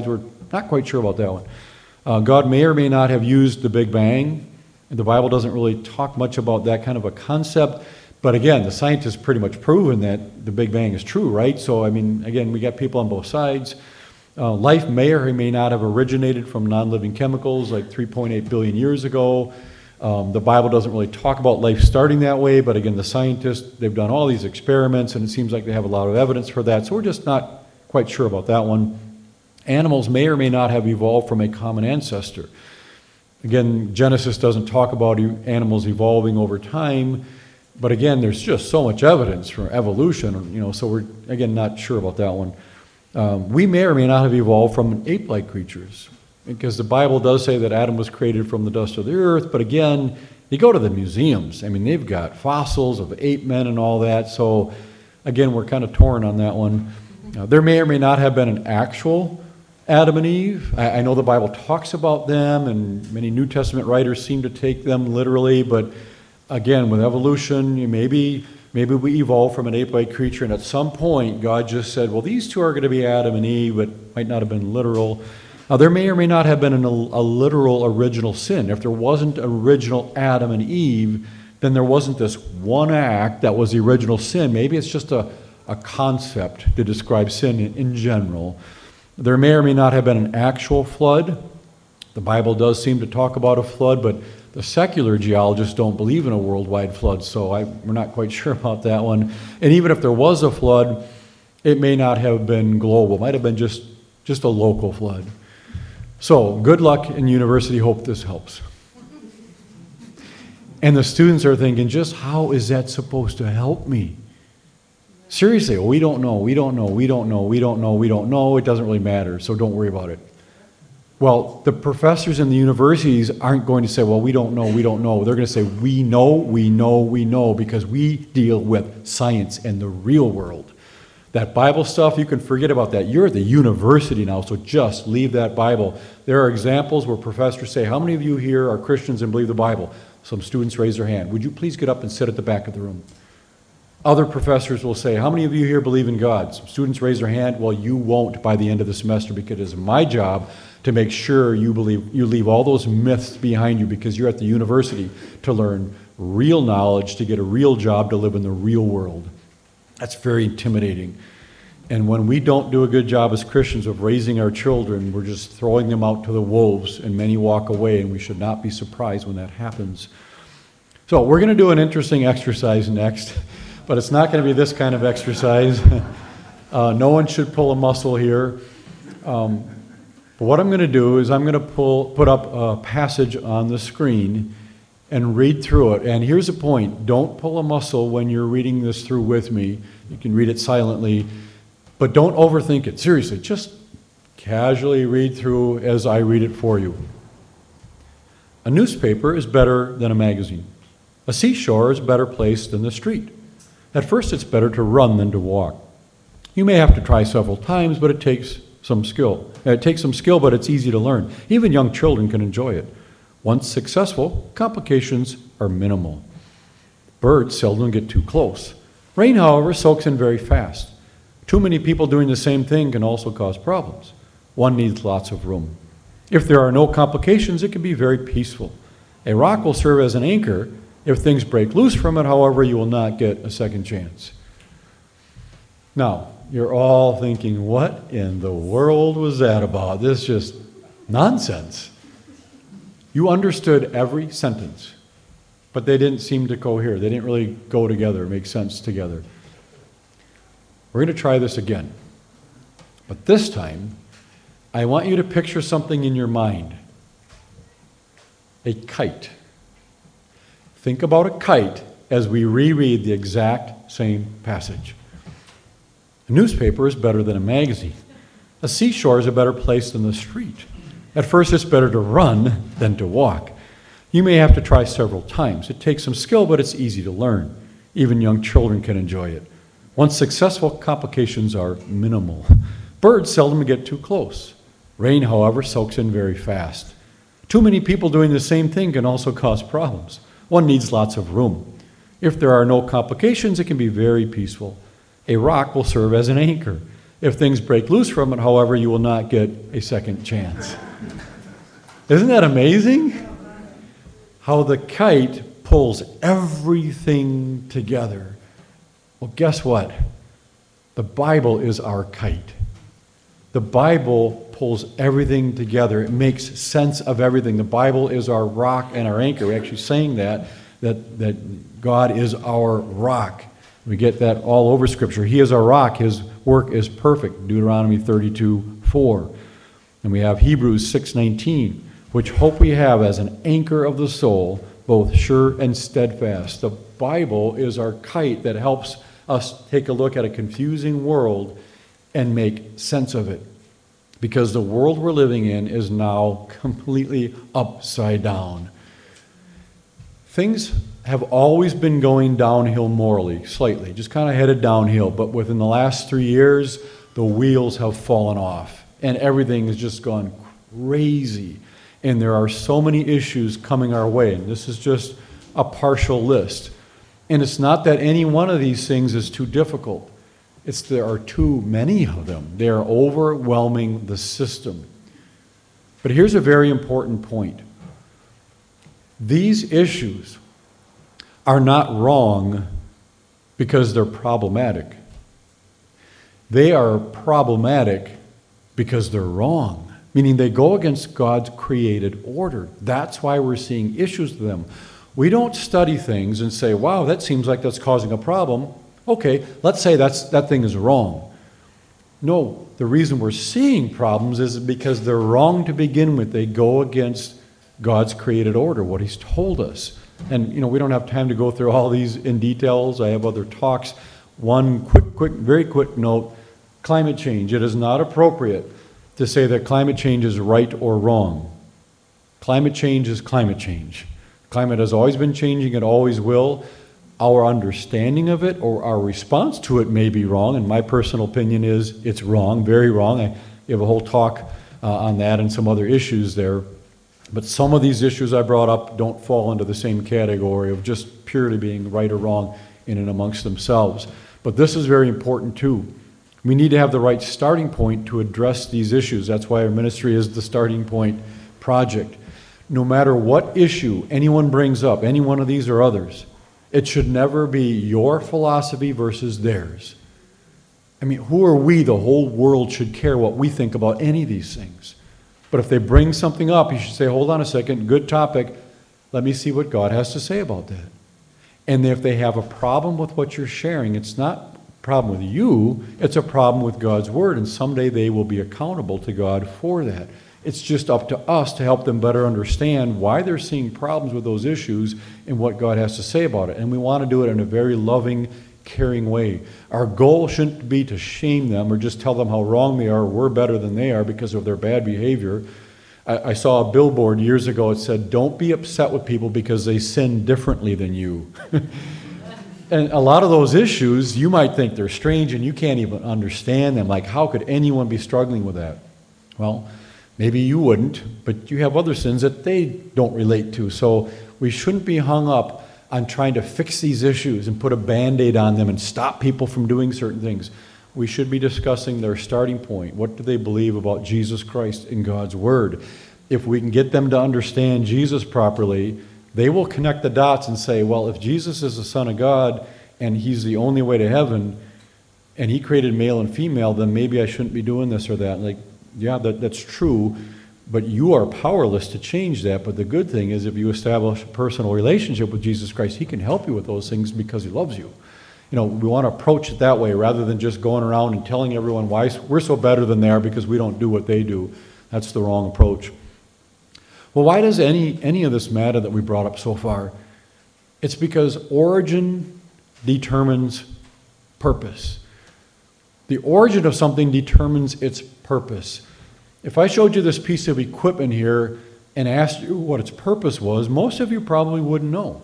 Not quite sure about that one. God may or may not have used the Big Bang. The Bible doesn't really talk much about that kind of a concept. But again, the scientists pretty much proven that the Big Bang is true, right? So, I mean, again, we got people on both sides. Life may or may not have originated from non-living chemicals like 3.8 billion years ago. The Bible doesn't really talk about life starting that way, but again, the scientists, they've done all these experiments, and it seems like they have a lot of evidence for that, so we're just not quite sure about that one. Animals may or may not have evolved from a common ancestor. Again, Genesis doesn't talk about animals evolving over time, but again, there's just so much evidence for evolution, so we're, again, not sure about that one. We may or may not have evolved from ape-like creatures, because the Bible does say that Adam was created from the dust of the earth, but again, you go to the museums, I mean, they've got fossils of ape men and all that, so again, we're kind of torn on that one. There may or may not have been an actual Adam and Eve. I know the Bible talks about them, and many New Testament writers seem to take them literally, but again, with evolution, maybe we evolved from an ape-like creature, and at some point, God just said, well, these two are going to be Adam and Eve, but might not have been literal. There may or may not have been a literal original sin. If there wasn't original Adam and Eve, then there wasn't this one act that was the original sin. Maybe it's just a concept to describe sin in general. There may or may not have been an actual flood. The Bible does seem to talk about a flood, but the secular geologists don't believe in a worldwide flood, so we're not quite sure about that one. And even if there was a flood, it may not have been global. It might have been just a local flood. So, good luck in university. Hope this helps. And the students are thinking, just how is that supposed to help me? Seriously, we don't know. It doesn't really matter, so don't worry about it. Well, the professors in the universities aren't going to say, well, we don't know. They're going to say, we know, because we deal with science and the real world. That Bible stuff, you can forget about that. You're at the university now, so just leave that Bible. There are examples where professors say, how many of you here are Christians and believe the Bible? Some students raise their hand. Would you please get up and sit at the back of the room? Other professors will say, how many of you here believe in God? Some students raise their hand. Well, you won't by the end of the semester, because it is my job to make sure you leave all those myths behind you, because you're at the university to learn real knowledge, to get a real job, to live in the real world. That's very intimidating. And when we don't do a good job as Christians of raising our children, we're just throwing them out to the wolves, and many walk away, and we should not be surprised when that happens. So we're going to do an interesting exercise next, but it's not going to be this kind of exercise. No one should pull a muscle here. But what I'm going to do is I'm going to put up a passage on the screen and read through it. And here's the point. Don't pull a muscle when you're reading this through with me. You can read it silently, but don't overthink it. Seriously, just casually read through as I read it for you. A newspaper is better than a magazine. A seashore is a better place than the street. At first, it's better to run than to walk. You may have to try several times, but it takes some skill. It takes some skill, but it's easy to learn. Even young children can enjoy it. Once successful, complications are minimal. Birds seldom get too close. Rain, however, soaks in very fast. Too many people doing the same thing can also cause problems. One needs lots of room. If there are no complications, it can be very peaceful. A rock will serve as an anchor. If things break loose from it, however, you will not get a second chance. Now, you're all thinking, what in the world was that about? This is just nonsense. You understood every sentence, but they didn't seem to cohere. They didn't really go together, make sense together. We're going to try this again. But this time, I want you to picture something in your mind. A kite. Think about a kite as we reread the exact same passage. A newspaper is better than a magazine. A seashore is a better place than the street. At first, it's better to run than to walk. You may have to try several times. It takes some skill, but it's easy to learn. Even young children can enjoy it. Once successful, complications are minimal. Birds seldom get too close. Rain, however, soaks in very fast. Too many people doing the same thing can also cause problems. One needs lots of room. If there are no complications, it can be very peaceful. A rock will serve as an anchor. If things break loose from it, however, you will not get a second chance. Isn't that amazing? How the kite pulls everything together. Well, guess what? The Bible is our kite. The Bible pulls everything together. It makes sense of everything. The Bible is our rock and our anchor. We're actually saying that God is our rock. We get that all over Scripture. He is our rock. His work is perfect. Deuteronomy 32:4. And we have Hebrews 6:19, which hope we have as an anchor of the soul, both sure and steadfast. The Bible is our kite that helps us take a look at a confusing world and make sense of it. Because the world we're living in is now completely upside down. Things have always been going downhill morally, slightly, just kind of headed downhill. But within the last 3 years, the wheels have fallen off. And everything has just gone crazy. And there are so many issues coming our way. And this is just a partial list. And it's not that any one of these things is too difficult. It's there are too many of them. They are overwhelming the system. But here's a very important point. These issues are not wrong because they're problematic. They are problematic because they're wrong, meaning they go against God's created order. That's why we're seeing issues with them. We don't study things and say, wow, that seems like that's causing a problem. Okay, let's say that thing is wrong. No, the reason we're seeing problems is because they're wrong to begin with. They go against God's created order, what He's told us. And, we don't have time to go through all these in details. I have other talks. One very quick note, climate change. It is not appropriate to say that climate change is right or wrong. Climate change is climate change. Climate has always been changing, it always will. Our understanding of it or our response to it may be wrong, and my personal opinion is it's wrong, very wrong. I have a whole talk on that and some other issues there. But some of these issues I brought up don't fall into the same category of just purely being right or wrong in and amongst themselves. But this is very important too. We need to have the right starting point to address these issues. That's why our ministry is the Starting Point Project. No matter what issue anyone brings up, any one of these or others, it should never be your philosophy versus theirs. I mean, who are we? The whole world should care what we think about any of these things. But if they bring something up, you should say, hold on a second, good topic. Let me see what God has to say about that. And if they have a problem with what you're sharing, it's not a problem with you, it's a problem with God's Word. And someday they will be accountable to God for that. It's just up to us to help them better understand why they're seeing problems with those issues and what God has to say about it. And we want to do it in a very loving, caring way. Our goal shouldn't be to shame them or just tell them how wrong they are, we're better than they are because of their bad behavior. I saw a billboard years ago, it said, don't be upset with people because they sin differently than you. And a lot of those issues, you might think they're strange and you can't even understand them. Like, how could anyone be struggling with that? Well, maybe you wouldn't, but you have other sins that they don't relate to. So we shouldn't be hung up on trying to fix these issues and put a Band-Aid on them and stop people from doing certain things. We should be discussing their starting point. What do they believe about Jesus Christ in God's Word? If we can get them to understand Jesus properly, they will connect the dots and say, well, if Jesus is the Son of God and He's the only way to heaven and He created male and female, then maybe I shouldn't be doing this or that. Like, yeah, that's true. But you are powerless to change that. But the good thing is if you establish a personal relationship with Jesus Christ, He can help you with those things because He loves you. We want to approach it that way rather than just going around and telling everyone why we're so better than they are because we don't do what they do. That's the wrong approach. Well, why does any of this matter that we brought up so far? It's because origin determines purpose. The origin of something determines its purpose. If I showed you this piece of equipment here and asked you what its purpose was, most of you probably wouldn't know.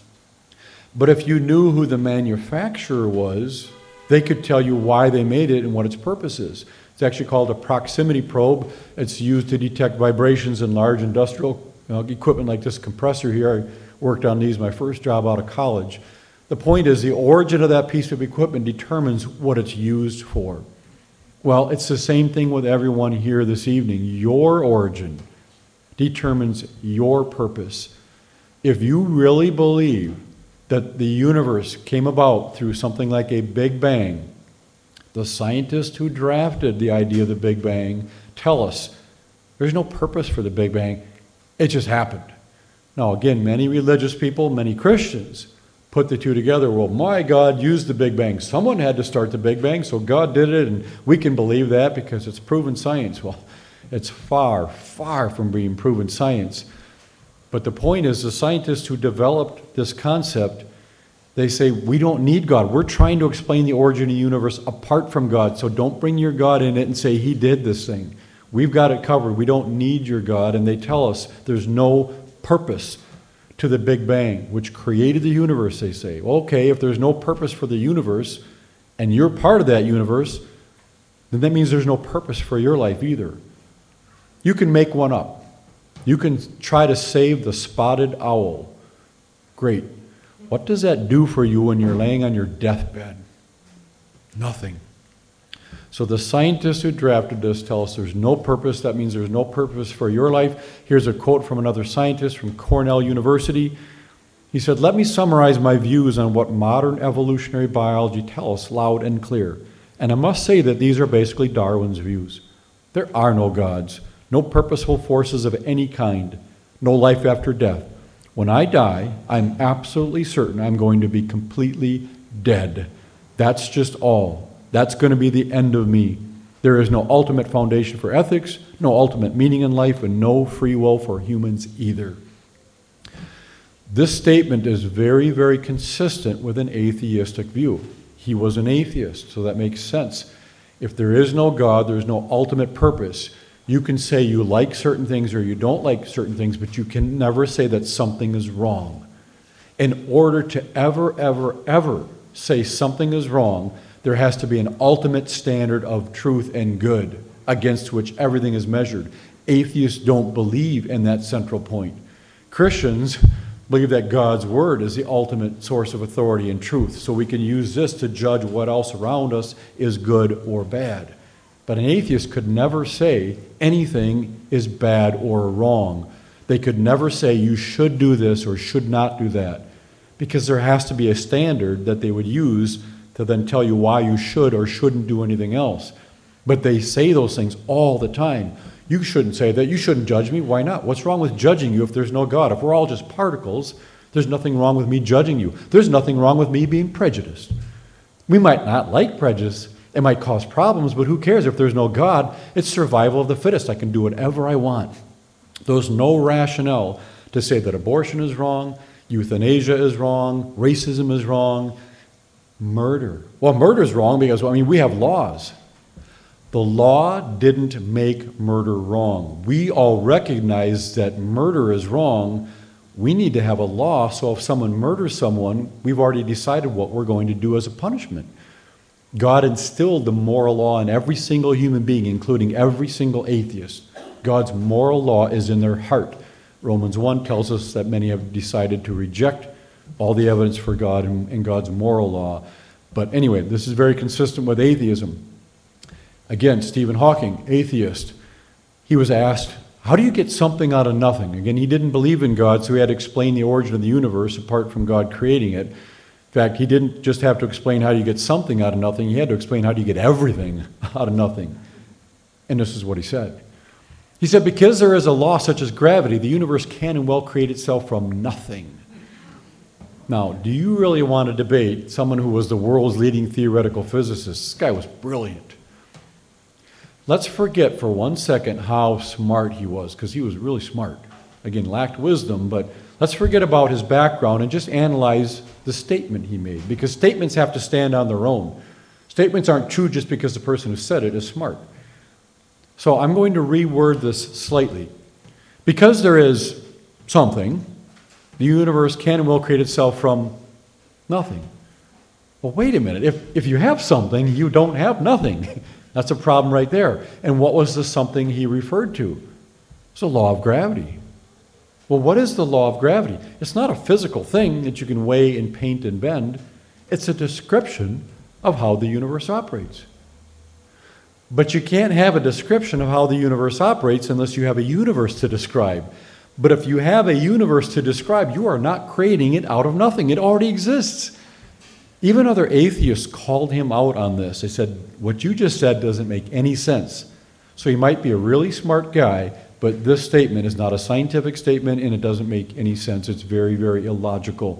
But if you knew who the manufacturer was, they could tell you why they made it and what its purpose is. It's actually called a proximity probe. It's used to detect vibrations in large industrial equipment like this compressor here. I worked on these my first job out of college. The point is the origin of that piece of equipment determines what it's used for. Well, it's the same thing with everyone here this evening. Your origin determines your purpose. If you really believe that the universe came about through something like a Big Bang, the scientists who drafted the idea of the Big Bang tell us there's no purpose for the Big Bang. It just happened. Now, again, many religious people, many Christians put the two together. Well, my God used the Big Bang. Someone had to start the Big Bang, so God did it, and we can believe that because it's proven science. Well, it's far, far from being proven science. But the point is, the scientists who developed this concept, they say, we don't need God. We're trying to explain the origin of the universe apart from God, so don't bring your God in it and say he did this thing. We've got it covered. We don't need your God. And they tell us there's no purpose to the Big Bang, which created the universe, they say. Okay, if there's no purpose for the universe, and you're part of that universe, then that means there's no purpose for your life either. You can make one up. You can try to save the spotted owl. Great. What does that do for you when you're laying on your deathbed? Nothing. So the scientists who drafted this tell us there's no purpose. That means there's no purpose for your life. Here's a quote from another scientist from Cornell University. He said, "Let me summarize my views on what modern evolutionary biology tells us loud and clear. And I must say that these are basically Darwin's views. There are no gods, no purposeful forces of any kind, no life after death. When I die, I'm absolutely certain I'm going to be completely dead. That's just all. That's going to be the end of me. There is no ultimate foundation for ethics, no ultimate meaning in life, and no free will for humans either." This statement is very, very consistent with an atheistic view. He was an atheist, so that makes sense. If there is no God, there's no ultimate purpose. You can say you like certain things or you don't like certain things, but you can never say that something is wrong. In order to ever say something is wrong, there has to be an ultimate standard of truth and good against which everything is measured. Atheists don't believe in that central point. Christians believe that God's word is the ultimate source of authority and truth, so we can use this to judge what else around us is good or bad. But an atheist could never say anything is bad or wrong. They could never say you should do this or should not do that, because there has to be a standard that they would use to then tell you why you should or shouldn't do anything else. But they say those things all the time. You shouldn't say that. You shouldn't judge me. Why not? What's wrong with judging you if there's no God? If we're all just particles, there's nothing wrong with me judging you. There's nothing wrong with me being prejudiced. We might not like prejudice. It might cause problems, but who cares? If there's no God, it's survival of the fittest. I can do whatever I want. There's no rationale to say that abortion is wrong, euthanasia is wrong, racism is wrong, murder. Well, murder is wrong because, we have laws. The law didn't make murder wrong. We all recognize that murder is wrong. We need to have a law, so if someone murders someone, we've already decided what we're going to do as a punishment. God instilled the moral law in every single human being, including every single atheist. God's moral law is in their heart. Romans 1 tells us that many have decided to reject all the evidence for God and God's moral law. But anyway, this is very consistent with atheism. Again, Stephen Hawking, atheist, he was asked, how do you get something out of nothing? Again, he didn't believe in God, so he had to explain the origin of the universe apart from God creating it. In fact, he didn't just have to explain how you get something out of nothing, he had to explain how do you get everything out of nothing. And this is what he said. He said, because there is a law such as gravity, the universe can and will create itself from nothing. Now, do you really want to debate someone who was the world's leading theoretical physicist? This guy was brilliant. Let's forget for 1 second how smart he was, because he was really smart. Again, lacked wisdom, but let's forget about his background and just analyze the statement he made, because statements have to stand on their own. Statements aren't true just because the person who said it is smart. So I'm going to reword this slightly. Because there is something, the universe can and will create itself from nothing. Well, wait a minute. If you have something, you don't have nothing. That's a problem right there. And what was the something he referred to? It's the law of gravity. Well, what is the law of gravity? It's not a physical thing that you can weigh and paint and bend. It's a description of how the universe operates. But you can't have a description of how the universe operates unless you have a universe to describe. But if you have a universe to describe, you are not creating it out of nothing. It already exists. Even other atheists called him out on this. They said, what you just said doesn't make any sense. So he might be a really smart guy, but this statement is not a scientific statement and it doesn't make any sense. It's very, very illogical.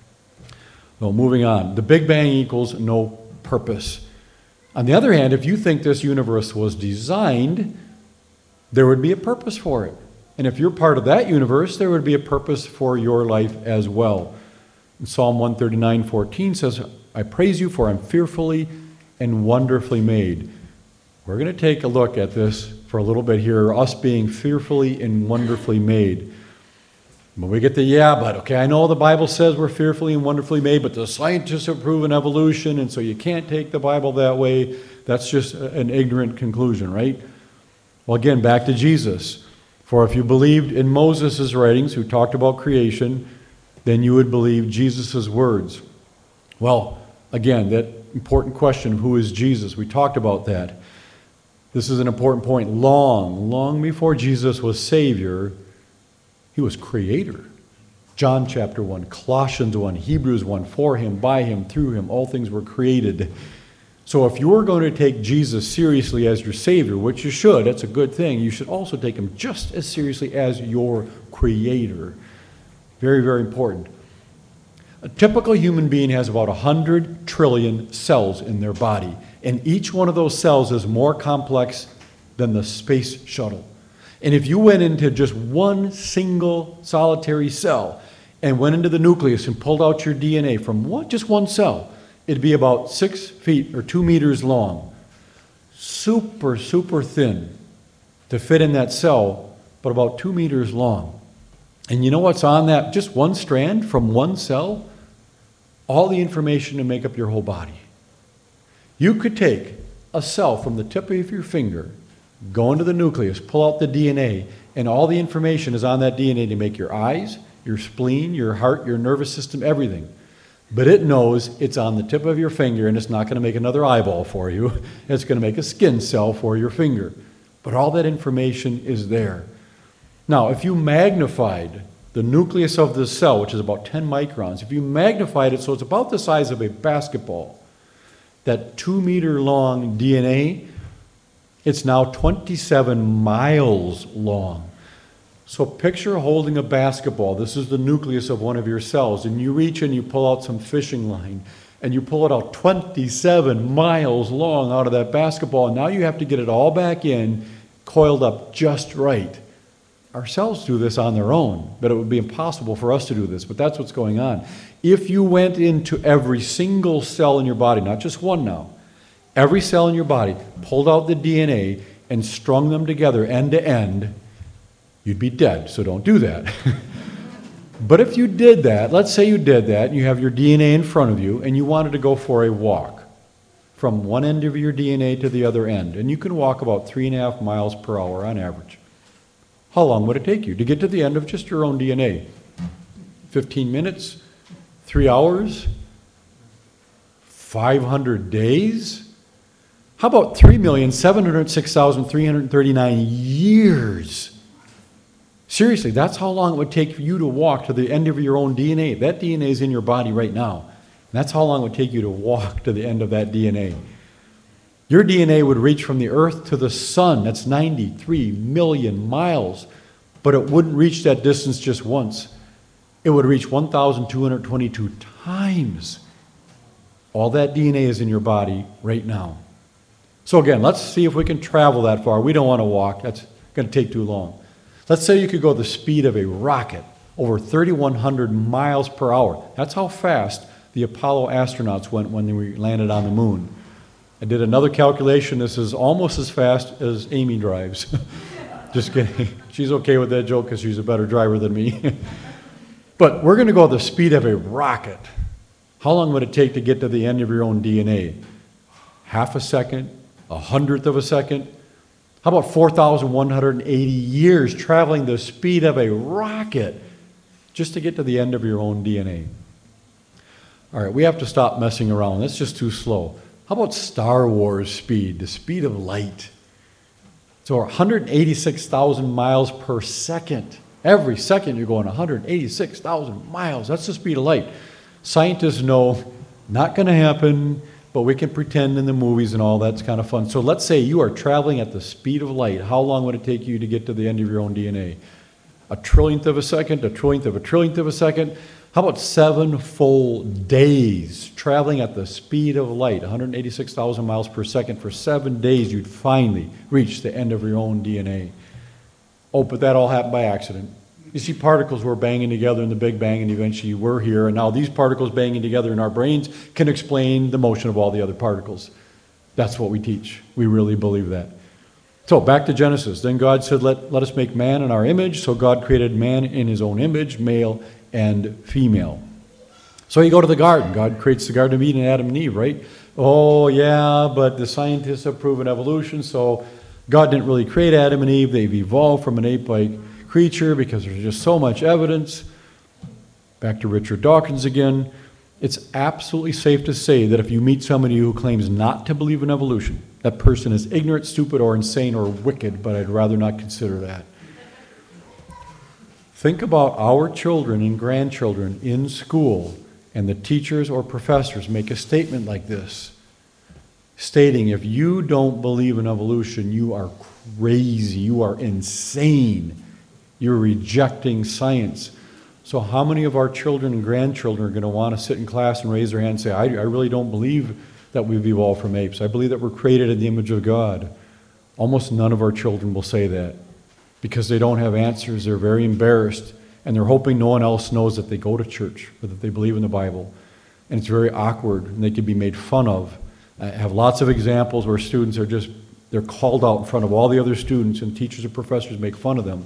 Well, moving on. The Big Bang equals no purpose. On the other hand, if you think this universe was designed, there would be a purpose for it. And if you're part of that universe, there would be a purpose for your life as well. And Psalm 139:14 says, I praise you for I'm fearfully and wonderfully made. We're going to take a look at this for a little bit here, us being fearfully and wonderfully made. When we get the okay, I know the Bible says we're fearfully and wonderfully made, but the scientists have proven evolution, and so you can't take the Bible that way. That's just an ignorant conclusion, right? Well, again, back to Jesus. For if you believed in Moses' writings, who talked about creation, then you would believe Jesus' words. Well, again, that important question of who is Jesus, we talked about that. This is an important point. Long before Jesus was Savior, he was Creator. John chapter 1, Colossians 1, Hebrews 1, for him, by him, through him, all things were created. So if you're going to take Jesus seriously as your Savior, which you should, that's a good thing, you should also take him just as seriously as your Creator. Very, very important. A typical human being has about 100 trillion cells in their body, and each one of those cells is more complex than the space shuttle. And if you went into just one single solitary cell and went into the nucleus and pulled out your DNA from just one cell, it'd be about 6 feet or 2 meters long. Super, super thin to fit in that cell, but about 2 meters long. And you know what's on that? Just one strand from one cell? All the information to make up your whole body. You could take a cell from the tip of your finger, go into the nucleus, pull out the DNA, and all the information is on that DNA to make your eyes, your spleen, your heart, your nervous system, everything. But it knows it's on the tip of your finger, and it's not going to make another eyeball for you. It's going to make a skin cell for your finger. But all that information is there. Now, if you magnified the nucleus of this cell, which is about 10 microns, if you magnified it so it's about the size of a basketball, that 2-meter long DNA, it's now 27 miles long. So picture holding a basketball. This is the nucleus of one of your cells, and you reach and you pull out some fishing line, and you pull it out 27 miles long out of that basketball, and now you have to get it all back in, coiled up just right. Our cells do this on their own, but it would be impossible for us to do this, but that's what's going on. If you went into every single cell in your body, not just one now, every cell in your body, pulled out the DNA and strung them together end to end, you'd be dead, so don't do that. But if you did that, let's say you did that, and you have your DNA in front of you, and you wanted to go for a walk from one end of your DNA to the other end, and you can walk about 3.5 miles per hour on average. How long would it take you to get to the end of just your own DNA? 15 minutes? 3 hours? 500 days? How about 3,706,339 years? Seriously, that's how long it would take for you to walk to the end of your own DNA. That DNA is in your body right now. That's how long it would take you to walk to the end of that DNA. Your DNA would reach from the earth to the sun. That's 93 million miles. But it wouldn't reach that distance just once. It would reach 1,222 times. All that DNA is in your body right now. So again, let's see if we can travel that far. We don't want to walk. That's going to take too long. Let's say you could go the speed of a rocket, over 3,100 miles per hour. That's how fast the Apollo astronauts went when they landed on the moon. I did another calculation. This is almost as fast as Amy drives. Just kidding. She's okay with that joke because she's a better driver than me. But we're going to go the speed of a rocket. How long would it take to get to the end of your own DNA? Half a second? 100th of a second? How about 4,180 years traveling the speed of a rocket just to get to the end of your own DNA? All right, we have to stop messing around. That's just too slow. How about Star Wars speed, the speed of light? So 186,000 miles per second. Every second you're going 186,000 miles. That's the speed of light. Scientists know not going to happen, but we can pretend in the movies and all that's kind of fun. So let's say you are traveling at the speed of light. How long would it take you to get to the end of your own DNA? A trillionth of a second, a trillionth of a trillionth of a second. How about 7 full days traveling at the speed of light, 186,000 miles per second? For 7 days, you'd finally reach the end of your own DNA. Oh, but that all happened by accident. You see, particles were banging together in the Big Bang, and eventually we're here, and now these particles banging together in our brains can explain the motion of all the other particles. That's what we teach. We really believe that. So back to Genesis. Then God said, let us make man in our image. So God created man in his own image, male and female. So you go to the garden. God creates the Garden of Eden, Adam and Eve, right? Oh, yeah, but the scientists have proven evolution, so God didn't really create Adam and Eve. They've evolved from an ape-like creature because there's just so much evidence. Back to Richard Dawkins again. It's absolutely safe to say that if you meet somebody who claims not to believe in evolution, that person is ignorant, stupid, or insane, or wicked, but I'd rather not consider that. Think about our children and grandchildren in school, and the teachers or professors make a statement like this, stating, if you don't believe in evolution, you are crazy, you are insane, you're rejecting science. So how many of our children and grandchildren are going to want to sit in class and raise their hand and say, I really don't believe that we've evolved from apes. I believe that we're created in the image of God. Almost none of our children will say that because they don't have answers. They're very embarrassed, and they're hoping no one else knows that they go to church or that they believe in the Bible. And it's very awkward, and they can be made fun of. I have lots of examples where students are they're called out in front of all the other students, and teachers and professors make fun of them.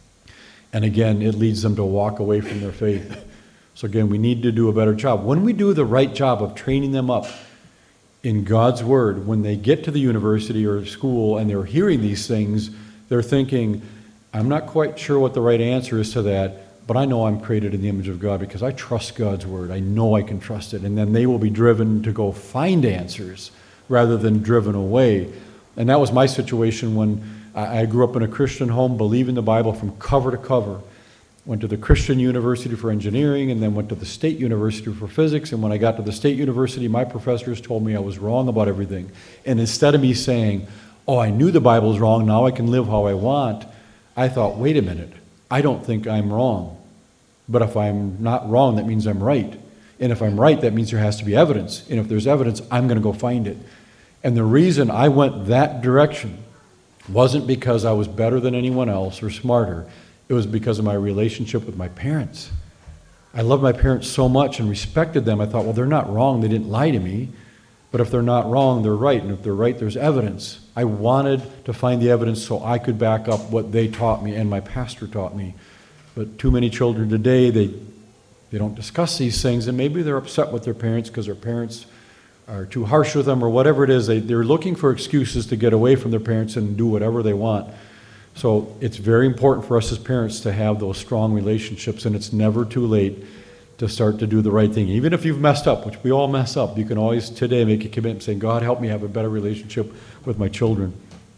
And again, it leads them to walk away from their faith. So again, we need to do a better job. When we do the right job of training them up in God's Word, when they get to the university or school and they're hearing these things, they're thinking, I'm not quite sure what the right answer is to that, but I know I'm created in the image of God because I trust God's Word. I know I can trust it. And then they will be driven to go find answers rather than driven away. And that was my situation when I grew up in a Christian home, believing the Bible from cover to cover. Went to the Christian University for engineering, and then went to the State University for physics. And when I got to the State University, my professors told me I was wrong about everything. And instead of me saying, oh, I knew the Bible's wrong, now I can live how I want, I thought, wait a minute, I don't think I'm wrong. But if I'm not wrong, that means I'm right. And if I'm right, that means there has to be evidence. And if there's evidence, I'm going to go find it. And the reason I went that direction wasn't because I was better than anyone else or smarter. It was because of my relationship with my parents. I loved my parents so much and respected them. I thought, well, they're not wrong. They didn't lie to me. But if they're not wrong, they're right. And if they're right, there's evidence. I wanted to find the evidence so I could back up what they taught me and my pastor taught me. But too many children today, they don't discuss these things, and maybe they're upset with their parents because their parents are too harsh with them or whatever it is. They're looking for excuses to get away from their parents and do whatever they want. So it's very important for us as parents to have those strong relationships, and it's never too late to start to do the right thing. Even if you've messed up, which we all mess up, you can always today make a commitment saying, God, help me have a better relationship with my children.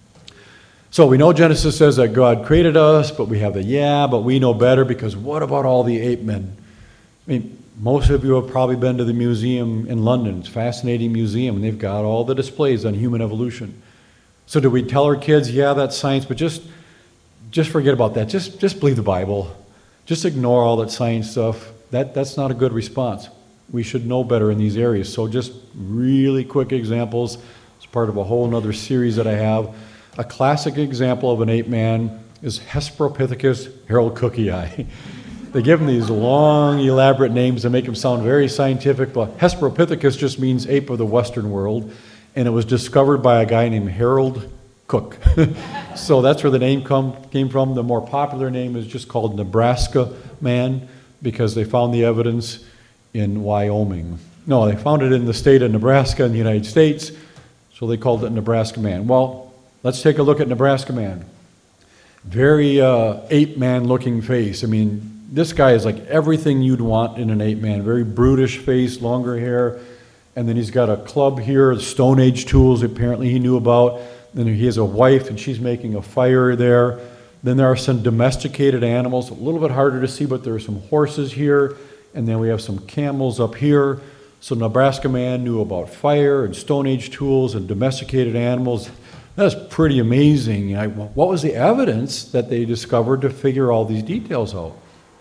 So we know Genesis says that God created us, but we have but we know better, because what about all the ape men? I mean, most of you have probably been to the museum in London. It's a fascinating museum, and they've got all the displays on human evolution. So do we tell our kids, yeah, that's science, but just forget about that. Just believe the Bible. Just ignore all that science stuff. That's not a good response. We should know better in these areas. So just really quick examples. It's part of a whole other series that I have. A classic example of an ape man is Hesperopithecus Harold Cookie Eye. They give them these long, elaborate names that make them sound very scientific, but Hesperopithecus just means ape of the Western world, and it was discovered by a guy named Harold Cook. So that's where the name came from. The more popular name is just called Nebraska man, because they found the evidence in Wyoming. No, they found it in the state of Nebraska in the United States, so they called it Nebraska man. Well, let's take a look at Nebraska man. Very ape man looking face. I mean, this guy is like everything you'd want in an ape man. Very brutish face, longer hair, And then he's got a club here, Stone Age tools apparently he knew about. Then he has a wife and she's making a fire there. Then there are some domesticated animals, a little bit harder to see, but there are some horses here. And then we have some camels up here. So Nebraska Man knew about fire and Stone Age tools and domesticated animals. That's pretty amazing. What was the evidence that they discovered to figure all these details out?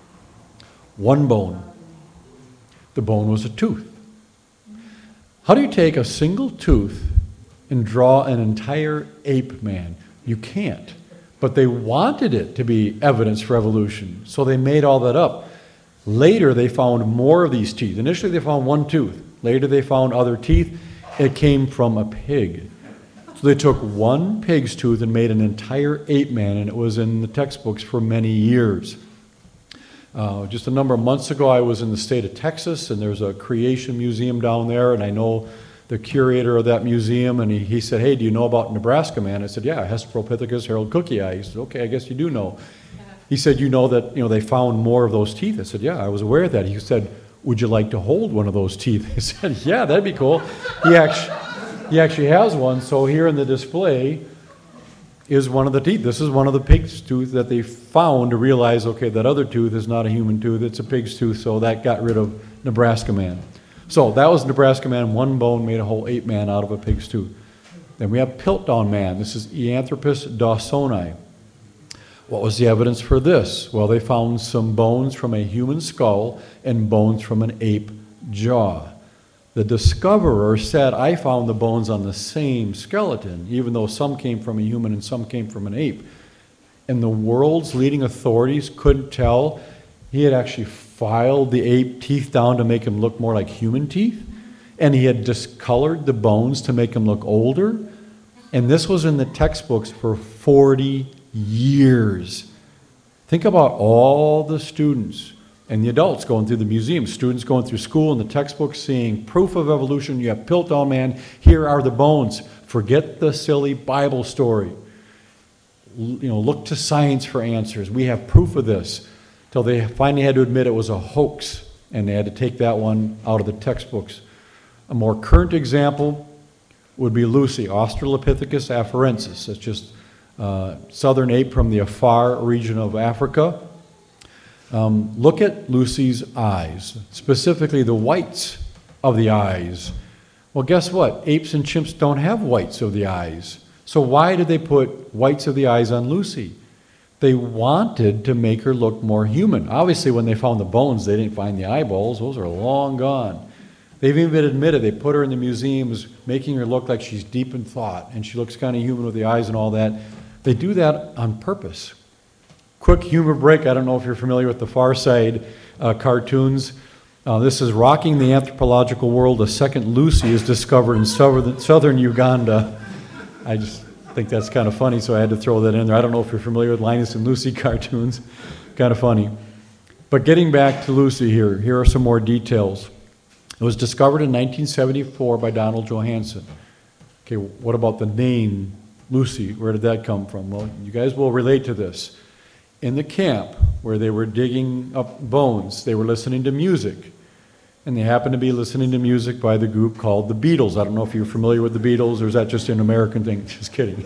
One bone. The bone was a tooth. How do you take a single tooth and draw an entire ape man? You can't. But they wanted it to be evidence for evolution, so they made all that up. Later, they found more of these teeth. Initially, they found one tooth. Later, they found other teeth. It came from a pig. So they took one pig's tooth and made an entire ape man, and it was in the textbooks for many years. Just a number of months ago, I was in the state of Texas, and there's a creation museum down there, and I know the curator of that museum, and he said, hey, do you know about Nebraska Man? I said, yeah, Hesperopithecus harold-cookii. He said, okay, I guess you do know. He said, you know that they found more of those teeth? I said, yeah, I was aware of that. He said, would you like to hold one of those teeth? I said, yeah, that'd be cool. He actually has one, so here in the display is one of the teeth. This is one of the pig's tooth that they found to realize, okay, that other tooth is not a human tooth, it's a pig's tooth, so that got rid of Nebraska Man. So that was Nebraska Man. One bone made a whole ape man out of a pig's tooth. Then we have Piltdown Man. This is Eanthropus dawsoni. What was the evidence for this? Well, they found some bones from a human skull and bones from an ape jaw. The discoverer said, I found the bones on the same skeleton, even though some came from a human and some came from an ape. And the world's leading authorities couldn't tell. He had actually filed the ape teeth down to make him look more like human teeth. And he had discolored the bones to make them look older. And this was in the textbooks for 40 years. Think about all the students and the adults going through the museum, students going through school and the textbooks seeing proof of evolution. You have Piltdown Man, here are the bones. Forget the silly Bible story. Look to science for answers. We have proof of this. Till they finally had to admit it was a hoax, and they had to take that one out of the textbooks. A more current example would be Lucy, Australopithecus afarensis. That's just southern ape from the Afar region of Africa. Look at Lucy's eyes, specifically the whites of the eyes. Well, guess what? Apes and chimps don't have whites of the eyes. So why did they put whites of the eyes on Lucy? They wanted to make her look more human. Obviously, when they found the bones, they didn't find the eyeballs. Those are long gone. They've even admitted they put her in the museums, making her look like she's deep in thought, and she looks kind of human with the eyes and all that. They do that on purpose. Quick humor break. I don't know if you're familiar with the Far Side cartoons. This is Rocking the Anthropological World. A second Lucy is discovered in southern Uganda. I just think that's kind of funny, so I had to throw that in there. I don't know if you're familiar with Linus and Lucy cartoons. Kind of funny. But getting back to Lucy here are some more details. It was discovered in 1974 by Donald Johanson. Okay, what about the name Lucy? Where did that come from? Well, you guys will relate to this. In the camp where they were digging up bones, they were listening to music. And they happened to be listening to music by the group called the Beatles. I don't know if you're familiar with the Beatles, or is that just an American thing? Just kidding.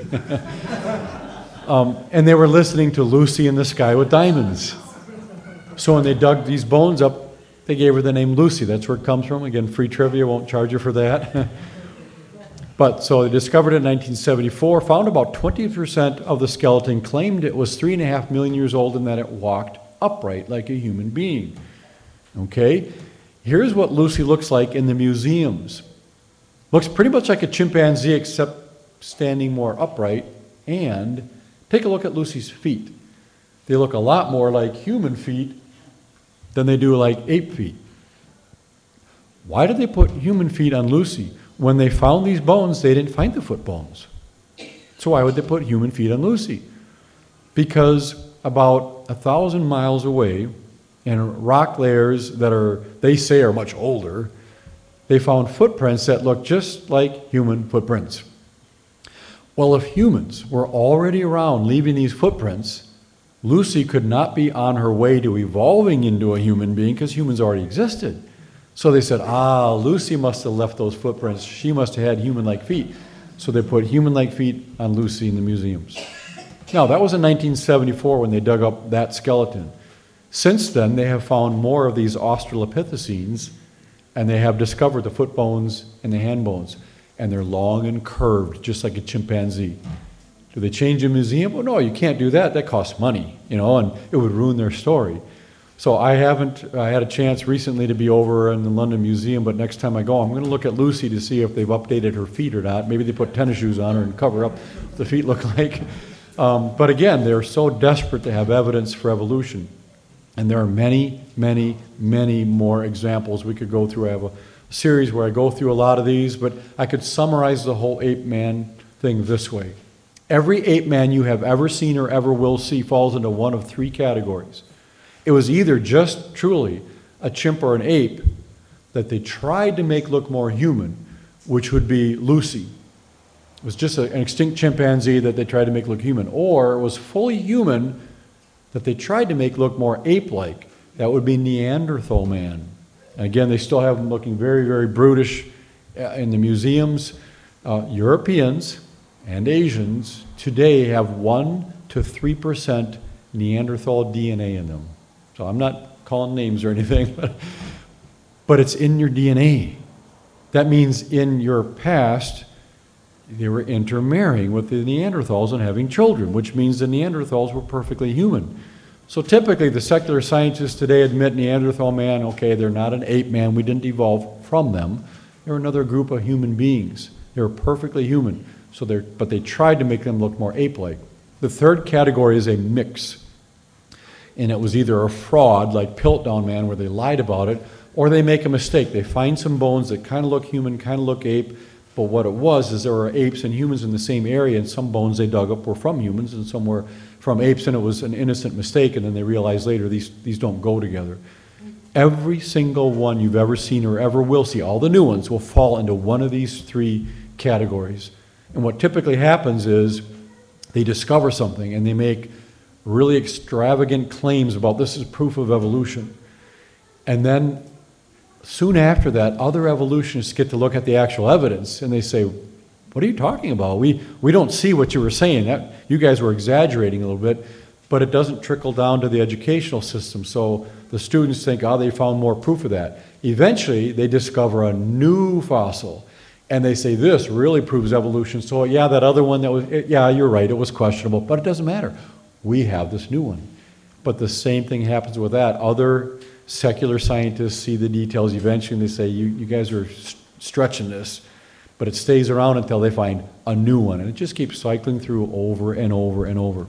And they were listening to Lucy in the Sky with Diamonds. So when they dug these bones up, they gave her the name Lucy. That's where it comes from. Again, free trivia, won't charge you for that. But so they discovered it in 1974, found about 20% of the skeleton, claimed it was 3.5 million years old and that it walked upright like a human being. Okay? Here's what Lucy looks like in the museums. Looks pretty much like a chimpanzee except standing more upright. And take a look at Lucy's feet. They look a lot more like human feet than they do like ape feet. Why did they put human feet on Lucy? When they found these bones, they didn't find the foot bones. So why would they put human feet on Lucy? Because about 1,000 miles away, in rock layers that they say are much older, they found footprints that look just like human footprints. Well, if humans were already around leaving these footprints, Lucy could not be on her way to evolving into a human being because humans already existed. So they said, Lucy must have left those footprints. She must have had human-like feet. So they put human-like feet on Lucy in the museums. Now, that was in 1974 when they dug up that skeleton. Since then, they have found more of these Australopithecines, and they have discovered the foot bones and the hand bones. And they're long and curved, just like a chimpanzee. Do they change a museum? Well, no, you can't do that. That costs money, and it would ruin their story. So I had a chance recently to be over in the London Museum, but next time I go, I'm going to look at Lucy to see if they've updated her feet or not. Maybe they put tennis shoes on her and cover up what the feet look like. But again, they're so desperate to have evidence for evolution. And there are many, many, many more examples we could go through. I have a series where I go through a lot of these, but I could summarize the whole ape man thing this way. Every ape man you have ever seen or ever will see falls into one of three categories. It was either just truly a chimp or an ape that they tried to make look more human, which would be Lucy. It was just an extinct chimpanzee that they tried to make look human. Or it was fully human that they tried to make look more ape-like. That would be Neanderthal man. And again, they still have them looking very, very brutish in the museums. Europeans and Asians today have 1 to 3% Neanderthal DNA in them. So I'm not calling names or anything, but it's in your DNA. That means in your past, they were intermarrying with the Neanderthals and having children, which means the Neanderthals were perfectly human. So typically the secular scientists today admit Neanderthal man, okay, they're not an ape man, we didn't evolve from them. They're another group of human beings. They're perfectly human, but they tried to make them look more ape-like. The third category is a mix. And it was either a fraud, like Piltdown Man, where they lied about it, or they make a mistake. They find some bones that kind of look human, kind of look ape, but what it was is there were apes and humans in the same area, and some bones they dug up were from humans and some were from apes, and it was an innocent mistake, and then they realized later these don't go together. Every single one you've ever seen or ever will see, all the new ones, will fall into one of these three categories. And what typically happens is they discover something and they make really extravagant claims about this is proof of evolution. And then soon after that, other evolutionists get to look at the actual evidence and they say, what are you talking about? We don't see what you were saying. You guys were exaggerating a little bit, but it doesn't trickle down to the educational system. So the students think, they found more proof of that. Eventually, they discover a new fossil and they say, this really proves evolution. So yeah, that other one you're right, it was questionable, but it doesn't matter. We have this new one. But the same thing happens with that. Other secular scientists see the details eventually and they say, you guys are stretching this. But it stays around until they find a new one. And it just keeps cycling through over and over and over.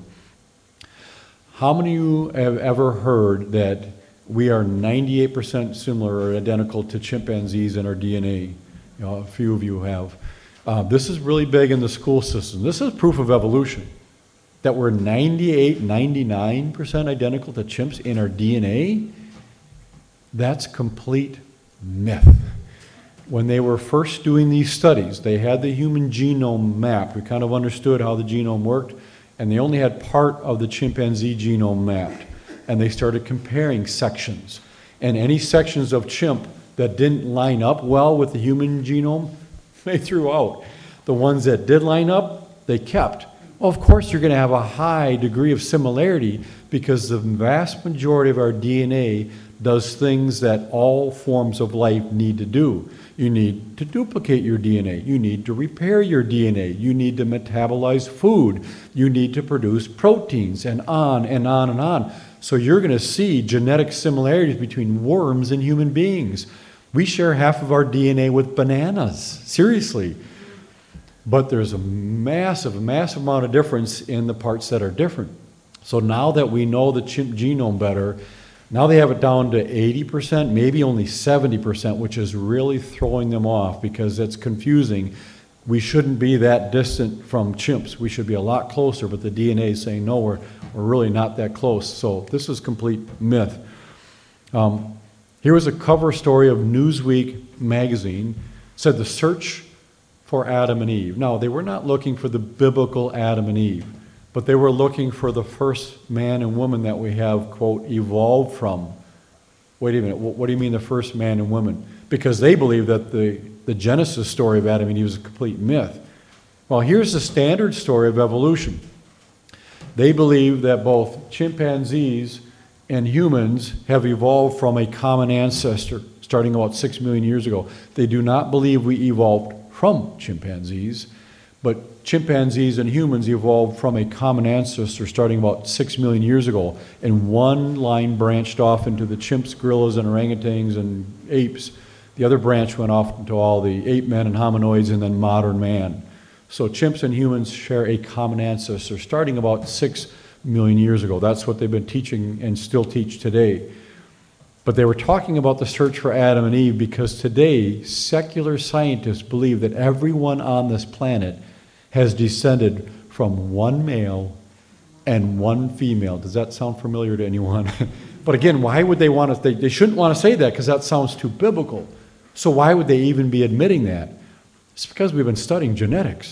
How many of you have ever heard that we are 98% similar or identical to chimpanzees in our DNA? A few of you have. This is really big in the school system. This is proof of evolution. That we're 98, 99% identical to chimps in our DNA, that's complete myth. When they were first doing these studies, they had the human genome mapped. We kind of understood how the genome worked, and they only had part of the chimpanzee genome mapped. And they started comparing sections. And any sections of chimp that didn't line up well with the human genome, they threw out. The ones that did line up, they kept. Well, of course you're going to have a high degree of similarity because the vast majority of our DNA does things that all forms of life need to do. You need to duplicate your DNA. You need to repair your DNA. You need to metabolize food. You need to produce proteins, and on and on and on. So you're going to see genetic similarities between worms and human beings. We share half of our DNA with bananas. Seriously. But there's a massive amount of difference in the parts that are different. So now that we know the chimp genome better, now they have it down to 80%, maybe only 70%, which is really throwing them off because it's confusing. We shouldn't be that distant from chimps. We should be a lot closer, but the DNA is saying, no, we're really not that close. So this is complete myth. Here was a cover story of Newsweek magazine. It said the search for Adam and Eve. Now, they were not looking for the biblical Adam and Eve, but they were looking for the first man and woman that we have, quote, evolved from. Wait a minute, what do you mean the first man and woman? because they believe that the Genesis story of Adam and Eve is a complete myth. Well, here's the standard story of evolution. They believe that both chimpanzees and humans have evolved from a common ancestor starting about 6 million years ago. They do not believe we evolved from chimpanzees, but chimpanzees and humans evolved from a common ancestor starting about 6 million years ago, and one line branched off into the chimps, gorillas, and orangutans and apes. The other branch went off into all the ape men and hominoids and then modern man. So chimps and humans share a common ancestor starting about 6 million years ago. That's what they've been teaching and still teach today. But they were talking about the search for Adam and Eve because today secular scientists believe that everyone on this planet has descended from one male and one female. Does that sound familiar to anyone? But again, why would they want to? They shouldn't want to say that because that sounds too biblical. So why would they even be admitting that? It's because we've been studying genetics.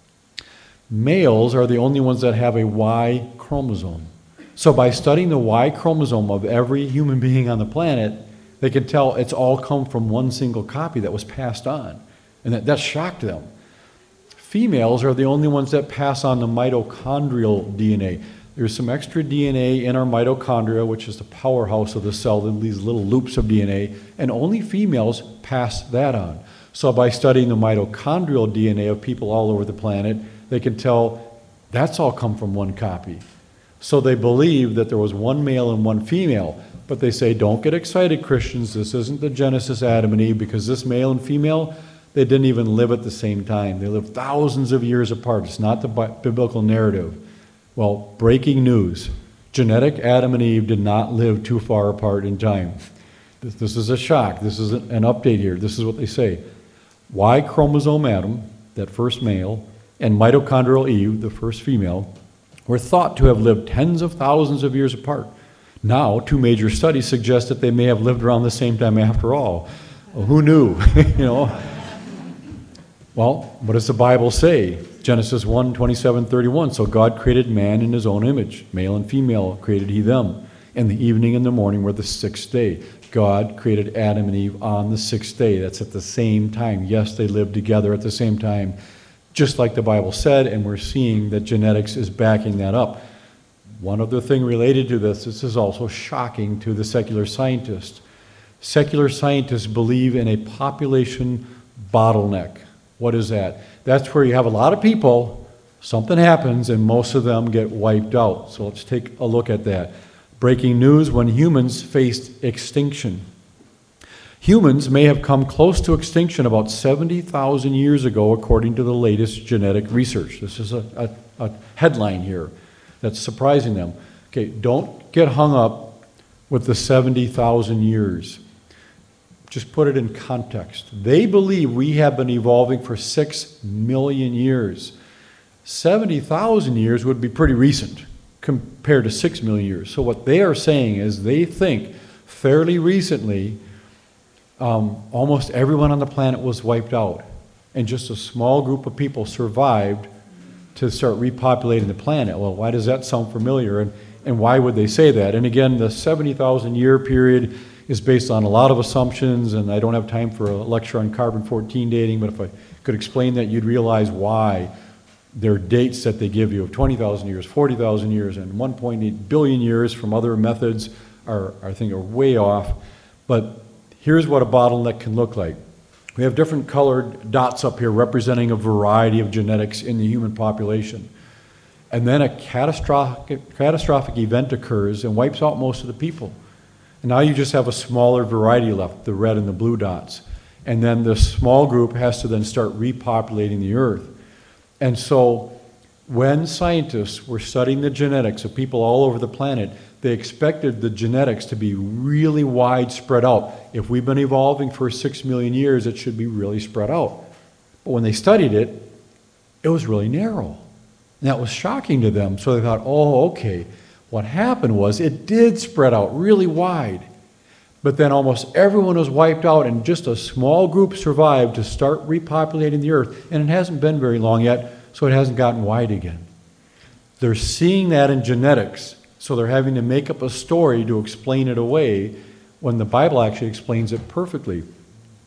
Males are the only ones that have a Y chromosome. So by studying the Y chromosome of every human being on the planet, they can tell it's all come from one single copy that was passed on. And that shocked them. Females are the only ones that pass on the mitochondrial DNA. There's some extra DNA in our mitochondria, which is the powerhouse of the cell, these little loops of DNA, and only females pass that on. So by studying the mitochondrial DNA of people all over the planet, they can tell that's all come from one copy. So they believe that there was one male and one female, but they say, don't get excited, Christians, this isn't the Genesis Adam and Eve, because this male and female, they didn't even live at the same time. They lived thousands of years apart. It's not the biblical narrative. Well, breaking news. Genetic Adam and Eve did not live too far apart in time. This is a shock. This is an update here. This is what they say. Y chromosome Adam, that first male, and mitochondrial Eve, the first female, were thought to have lived tens of thousands of years apart. Now, 2 major studies suggest that they may have lived around the same time after all. Well, who knew? Well, what does the Bible say? Genesis 1:27-31. So God created man in his own image. Male and female created he them. And the evening and the morning were the 6th day. God created Adam and Eve on the 6th day. That's at the same time. Yes, they lived together at the same time, just like the Bible said, and we're seeing that genetics is backing that up. One other thing related to this is also shocking to the secular scientists. Secular scientists believe in a population bottleneck. What is that? That's where you have a lot of people, something happens, and most of them get wiped out. So let's take a look at that. Breaking news: when humans faced extinction. Humans may have come close to extinction about 70,000 years ago, according to the latest genetic research. This is a headline here that's surprising them. Okay, don't get hung up with the 70,000 years. Just put it in context. They believe we have been evolving for 6 million years. 70,000 years would be pretty recent compared to 6 million years. So what they are saying is they think fairly recently almost everyone on the planet was wiped out, and just a small group of people survived to start repopulating the planet. Well, why does that sound familiar, and why would they say that? And again, the 70,000 year period is based on a lot of assumptions, and I don't have time for a lecture on carbon-14 dating, but if I could explain that, you'd realize why there are dates that they give you of 20,000 years, 40,000 years, and 1.8 billion years from other methods I think are way off. But here's what a bottleneck can look like. We have different colored dots up here representing a variety of genetics in the human population. And then a catastrophic event occurs and wipes out most of the people. And now you just have a smaller variety left, the red and the blue dots. And then the small group has to then start repopulating the earth. And so when scientists were studying the genetics of people all over the planet, they expected the genetics to be really widespread out. If we've been evolving for 6 million years, it should be really spread out. But when they studied it, it was really narrow. And that was shocking to them. So they thought, oh, okay. What happened was it did spread out really wide. But then almost everyone was wiped out, and just a small group survived to start repopulating the earth. And it hasn't been very long yet, so it hasn't gotten wide again. They're seeing that in genetics. So they're having to make up a story to explain it away when the Bible actually explains it perfectly.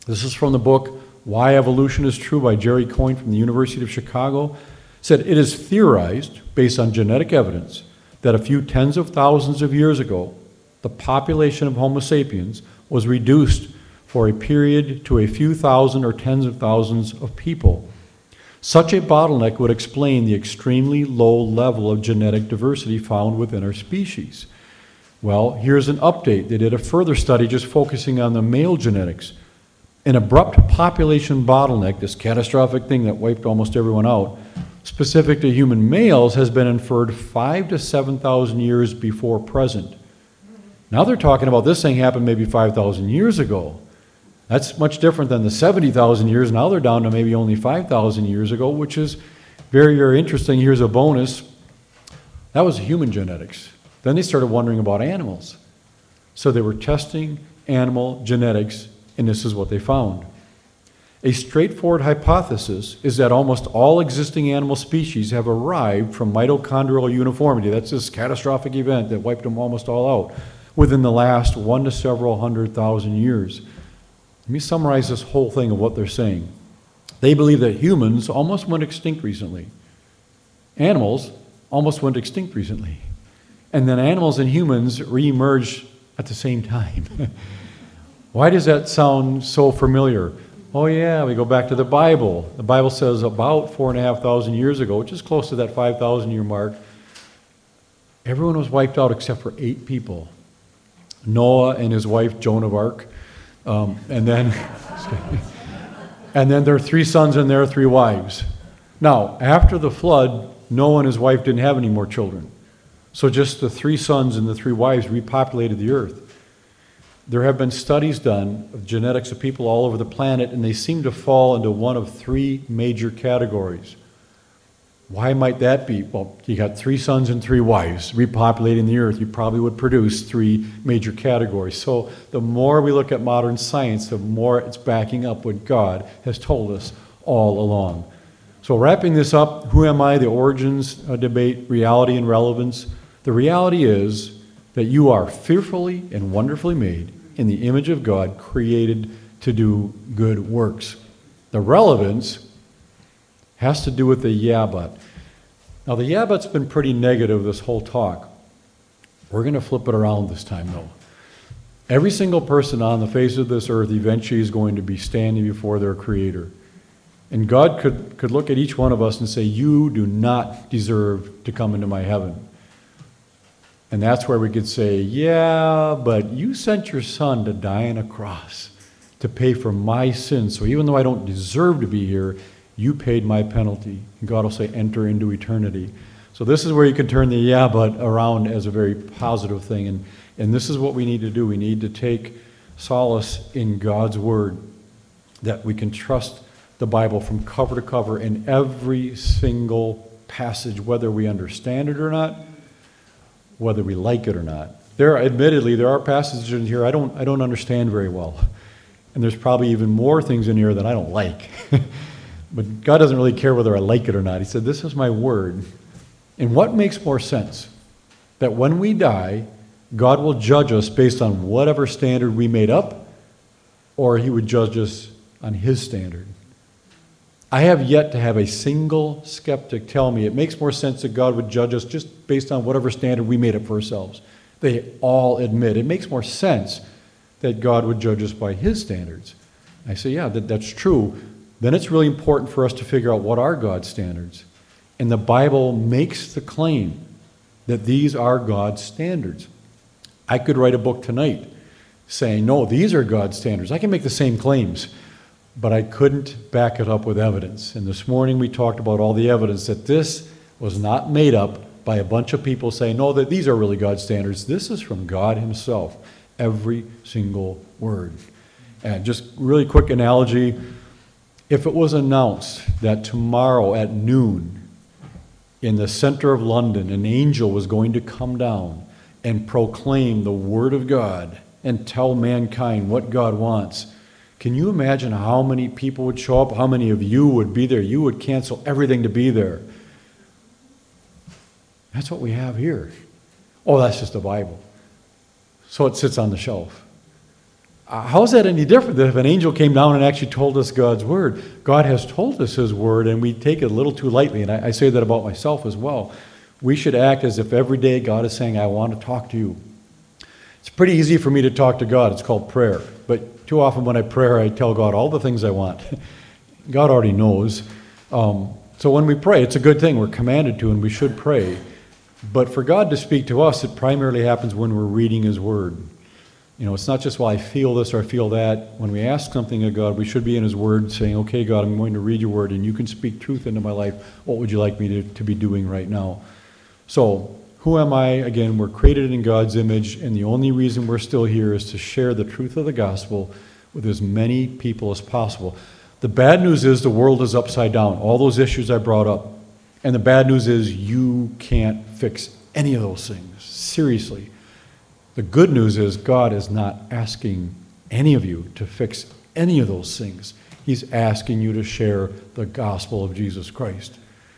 This is from the book Why Evolution is True by Jerry Coyne from the University of Chicago. It said, it is theorized, based on genetic evidence, that a few tens of thousands of years ago, the population of Homo sapiens was reduced for a period to a few thousand or tens of thousands of people. Such a bottleneck would explain the extremely low level of genetic diversity found within our species. Well, here's an update. They did a further study just focusing on the male genetics. An abrupt population bottleneck, this catastrophic thing that wiped almost everyone out, specific to human males, has been inferred 5,000 to 7,000 years before present. Now they're talking about this thing happened maybe 5,000 years ago. That's much different than the 70,000 years. Now they're down to maybe only 5,000 years ago, which is very, very interesting. Here's a bonus. That was human genetics. Then they started wondering about animals. So they were testing animal genetics, and this is what they found. A straightforward hypothesis is that almost all existing animal species have arrived from mitochondrial uniformity. That's this catastrophic event that wiped them almost all out within the last 1 to several 100,000 years. Let me summarize this whole thing of what they're saying. They believe that humans almost went extinct recently. Animals almost went extinct recently. And then animals and humans re-emerged at the same time. Why does that sound so familiar? Oh yeah, we go back to the Bible. The Bible says about 4,500 years ago, which is close to that 5,000 year mark, everyone was wiped out except for 8 people. Noah and his wife Joan of Arc, and then their 3 sons and their 3 wives. Now, after the flood, Noah and his wife didn't have any more children. So just the 3 sons and the 3 wives repopulated the earth. There have been studies done of genetics of people all over the planet, and they seem to fall into one of 3 major categories. Why might that be? Well, you got 3 sons and 3 wives repopulating the earth. You probably would produce 3 major categories. So the more we look at modern science, the more it's backing up what God has told us all along. So wrapping this up, who am I? The origins debate, reality and relevance. The reality is that you are fearfully and wonderfully made in the image of God, created to do good works. The relevance has to do with the yeah but. Now the yeah but's been pretty negative this whole talk. We're going to flip it around this time though. Every single person on the face of this earth eventually is going to be standing before their Creator. And God could look at each one of us and say, you do not deserve to come into my heaven. And that's where we could say, yeah, but you sent your son to die on a cross to pay for my sins. So even though I don't deserve to be here, you paid my penalty. And God will say, enter into eternity. So this is where you can turn the yeah, but around as a very positive thing. And this is what we need to do. We need to take solace in God's word, that we can trust the Bible from cover to cover in every single passage, whether we understand it or not, whether we like it or not. Admittedly, there are passages in here I don't understand very well. And there's probably even more things in here that I don't like. But God doesn't really care whether I like it or not. He said, this is my word. And what makes more sense? That when we die, God will judge us based on whatever standard we made up, or he would judge us on his standard. I have yet to have a single skeptic tell me it makes more sense that God would judge us just based on whatever standard we made up for ourselves. They all admit it makes more sense that God would judge us by his standards. I say, yeah, that's true. Then it's really important for us to figure out what are God's standards. And the Bible makes the claim that these are God's standards. I could write a book tonight saying, no, these are God's standards. I can make the same claims, but I couldn't back it up with evidence. And this morning we talked about all the evidence that this was not made up by a bunch of people saying, no, that these are really God's standards. This is from God himself, every single word. And just really quick analogy, if it was announced that tomorrow at noon in the center of London an angel was going to come down and proclaim the word of God and tell mankind what God wants, can you imagine how many people would show up? How many of you would be there? You would cancel everything to be there. That's what we have here. Oh, that's just the Bible. So it sits on the shelf. How is that any different than if an angel came down and actually told us God's word? God has told us his word, and we take it a little too lightly, and I say that about myself as well. We should act as if every day God is saying, I want to talk to you. It's pretty easy for me to talk to God. It's called prayer. But too often when I pray, I tell God all the things I want. God already knows. So when we pray, it's a good thing. We're commanded to, and we should pray. But for God to speak to us, it primarily happens when we're reading his word. You know, it's not just, well, I feel this or I feel that. When we ask something of God, we should be in his word saying, okay, God, I'm going to read your word, and you can speak truth into my life. What would you like me to be doing right now? So, who am I? Again, we're created in God's image, and the only reason we're still here is to share the truth of the gospel with as many people as possible. The bad news is the world is upside down, all those issues I brought up. And the bad news is you can't fix any of those things, seriously. The good news is God is not asking any of you to fix any of those things. He's asking you to share the gospel of Jesus Christ.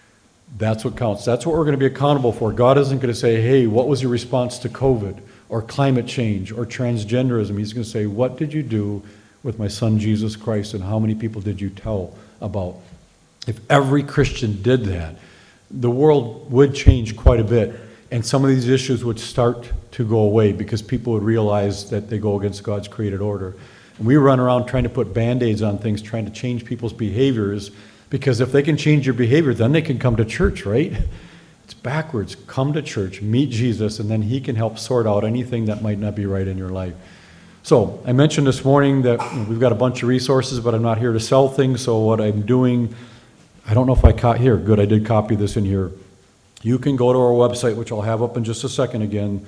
That's what counts. That's what we're going to be accountable for. God isn't going to say, hey, what was your response to COVID or climate change or transgenderism? He's going to say, what did you do with my son Jesus Christ, and how many people did you tell about? If every Christian did that, the world would change quite a bit, and some of these issues would start to go away because people would realize that they go against God's created order. And we run around trying to put Band-Aids on things, trying to change people's behaviors, because if they can change your behavior, then they can come to church, right? It's backwards. Come to church, meet Jesus, and then he can help sort out anything that might not be right in your life. So I mentioned this morning that we've got a bunch of resources, but I'm not here to sell things, so what I'm doing, I don't know if I here, good, I did copy this in here. You can go to our website, which I'll have up in just a second again,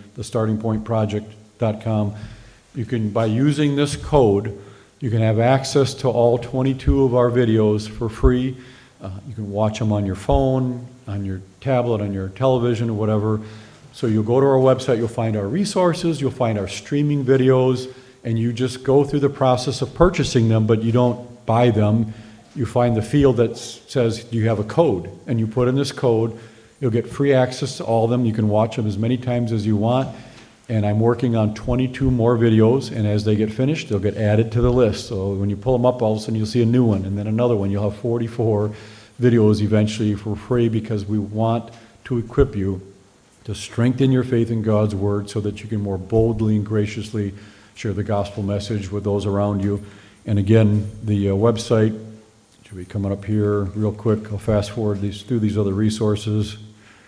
thestartingpointproject.com. You can, by using this code, you can have access to all 22 of our videos for free. You can watch them on your phone, on your tablet, on your television, or whatever. So you'll go to our website, you'll find our resources, you'll find our streaming videos, and you just go through the process of purchasing them, but you don't buy them. You find the field that says you have a code, and you put in this code. You'll get free access to all of them. You can watch them as many times as you want. And I'm working on 22 more videos, and as they get finished, they'll get added to the list. So when you pull them up, all of a sudden you'll see a new one, and then another one. You'll have 44 videos eventually for free, because we want to equip you to strengthen your faith in God's word so that you can more boldly and graciously share the gospel message with those around you. And again, the website should be coming up here real quick. I'll fast forward through these other resources.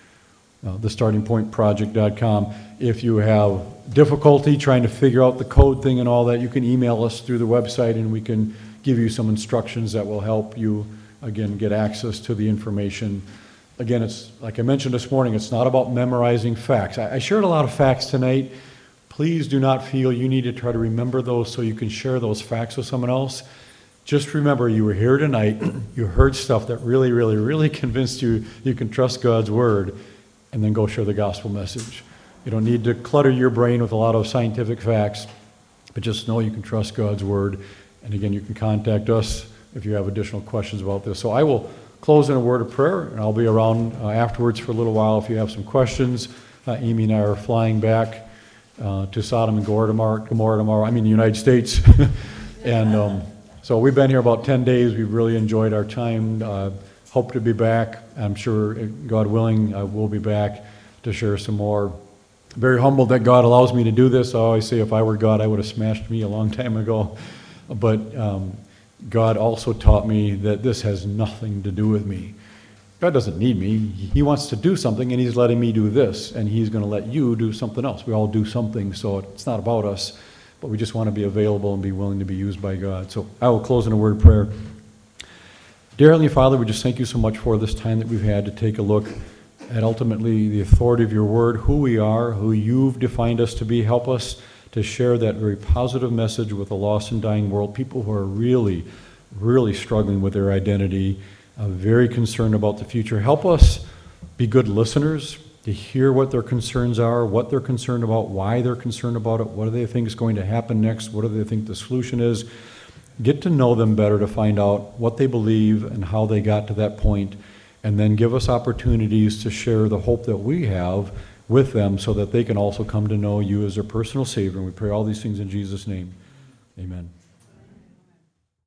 Thestartingpointproject.com. If you have difficulty trying to figure out the code thing and all that, you can email us through the website, and we can give you some instructions that will help you, again, get access to the information. Again, it's like I mentioned this morning, it's not about memorizing facts. I shared a lot of facts tonight. Please do not feel you need to try to remember those so you can share those facts with someone else. Just remember, you were here tonight, you heard stuff that really, really, really convinced you you can trust God's word, and then go share the gospel message. You don't need to clutter your brain with a lot of scientific facts, but just know you can trust God's word. And again, you can contact us if you have additional questions about this. So I will close in a word of prayer, and I'll be around afterwards for a little while if you have some questions. Amy and I are flying back to Sodom and Gomorrah tomorrow. I'm in the United States. And so we've been here about 10 days. We've really enjoyed our time. Hope to be back. I'm sure, God willing, I will be back to share some more. Very humbled that God allows me to do this. I always say if I were God, I would have smashed me a long time ago. But God also taught me that this has nothing to do with me. God doesn't need me. He wants to do something, and he's letting me do this, and he's going to let you do something else. We all do something, so it's not about us, but we just want to be available and be willing to be used by God. So I will close in a word of prayer. Dear Heavenly Father, we just thank you so much for this time that we've had to take a look at ultimately the authority of your word, who we are, who you've defined us to be. Help us to share that very positive message with a lost and dying world, people who are really, really struggling with their identity, very concerned about the future. Help us be good listeners to hear what their concerns are, what they're concerned about, why they're concerned about it, what do they think is going to happen next, what do they think the solution is. Get to know them better to find out what they believe and how they got to that point, and then give us opportunities to share the hope that we have with them so that they can also come to know you as their personal Savior. And we pray all these things in Jesus' name. Amen.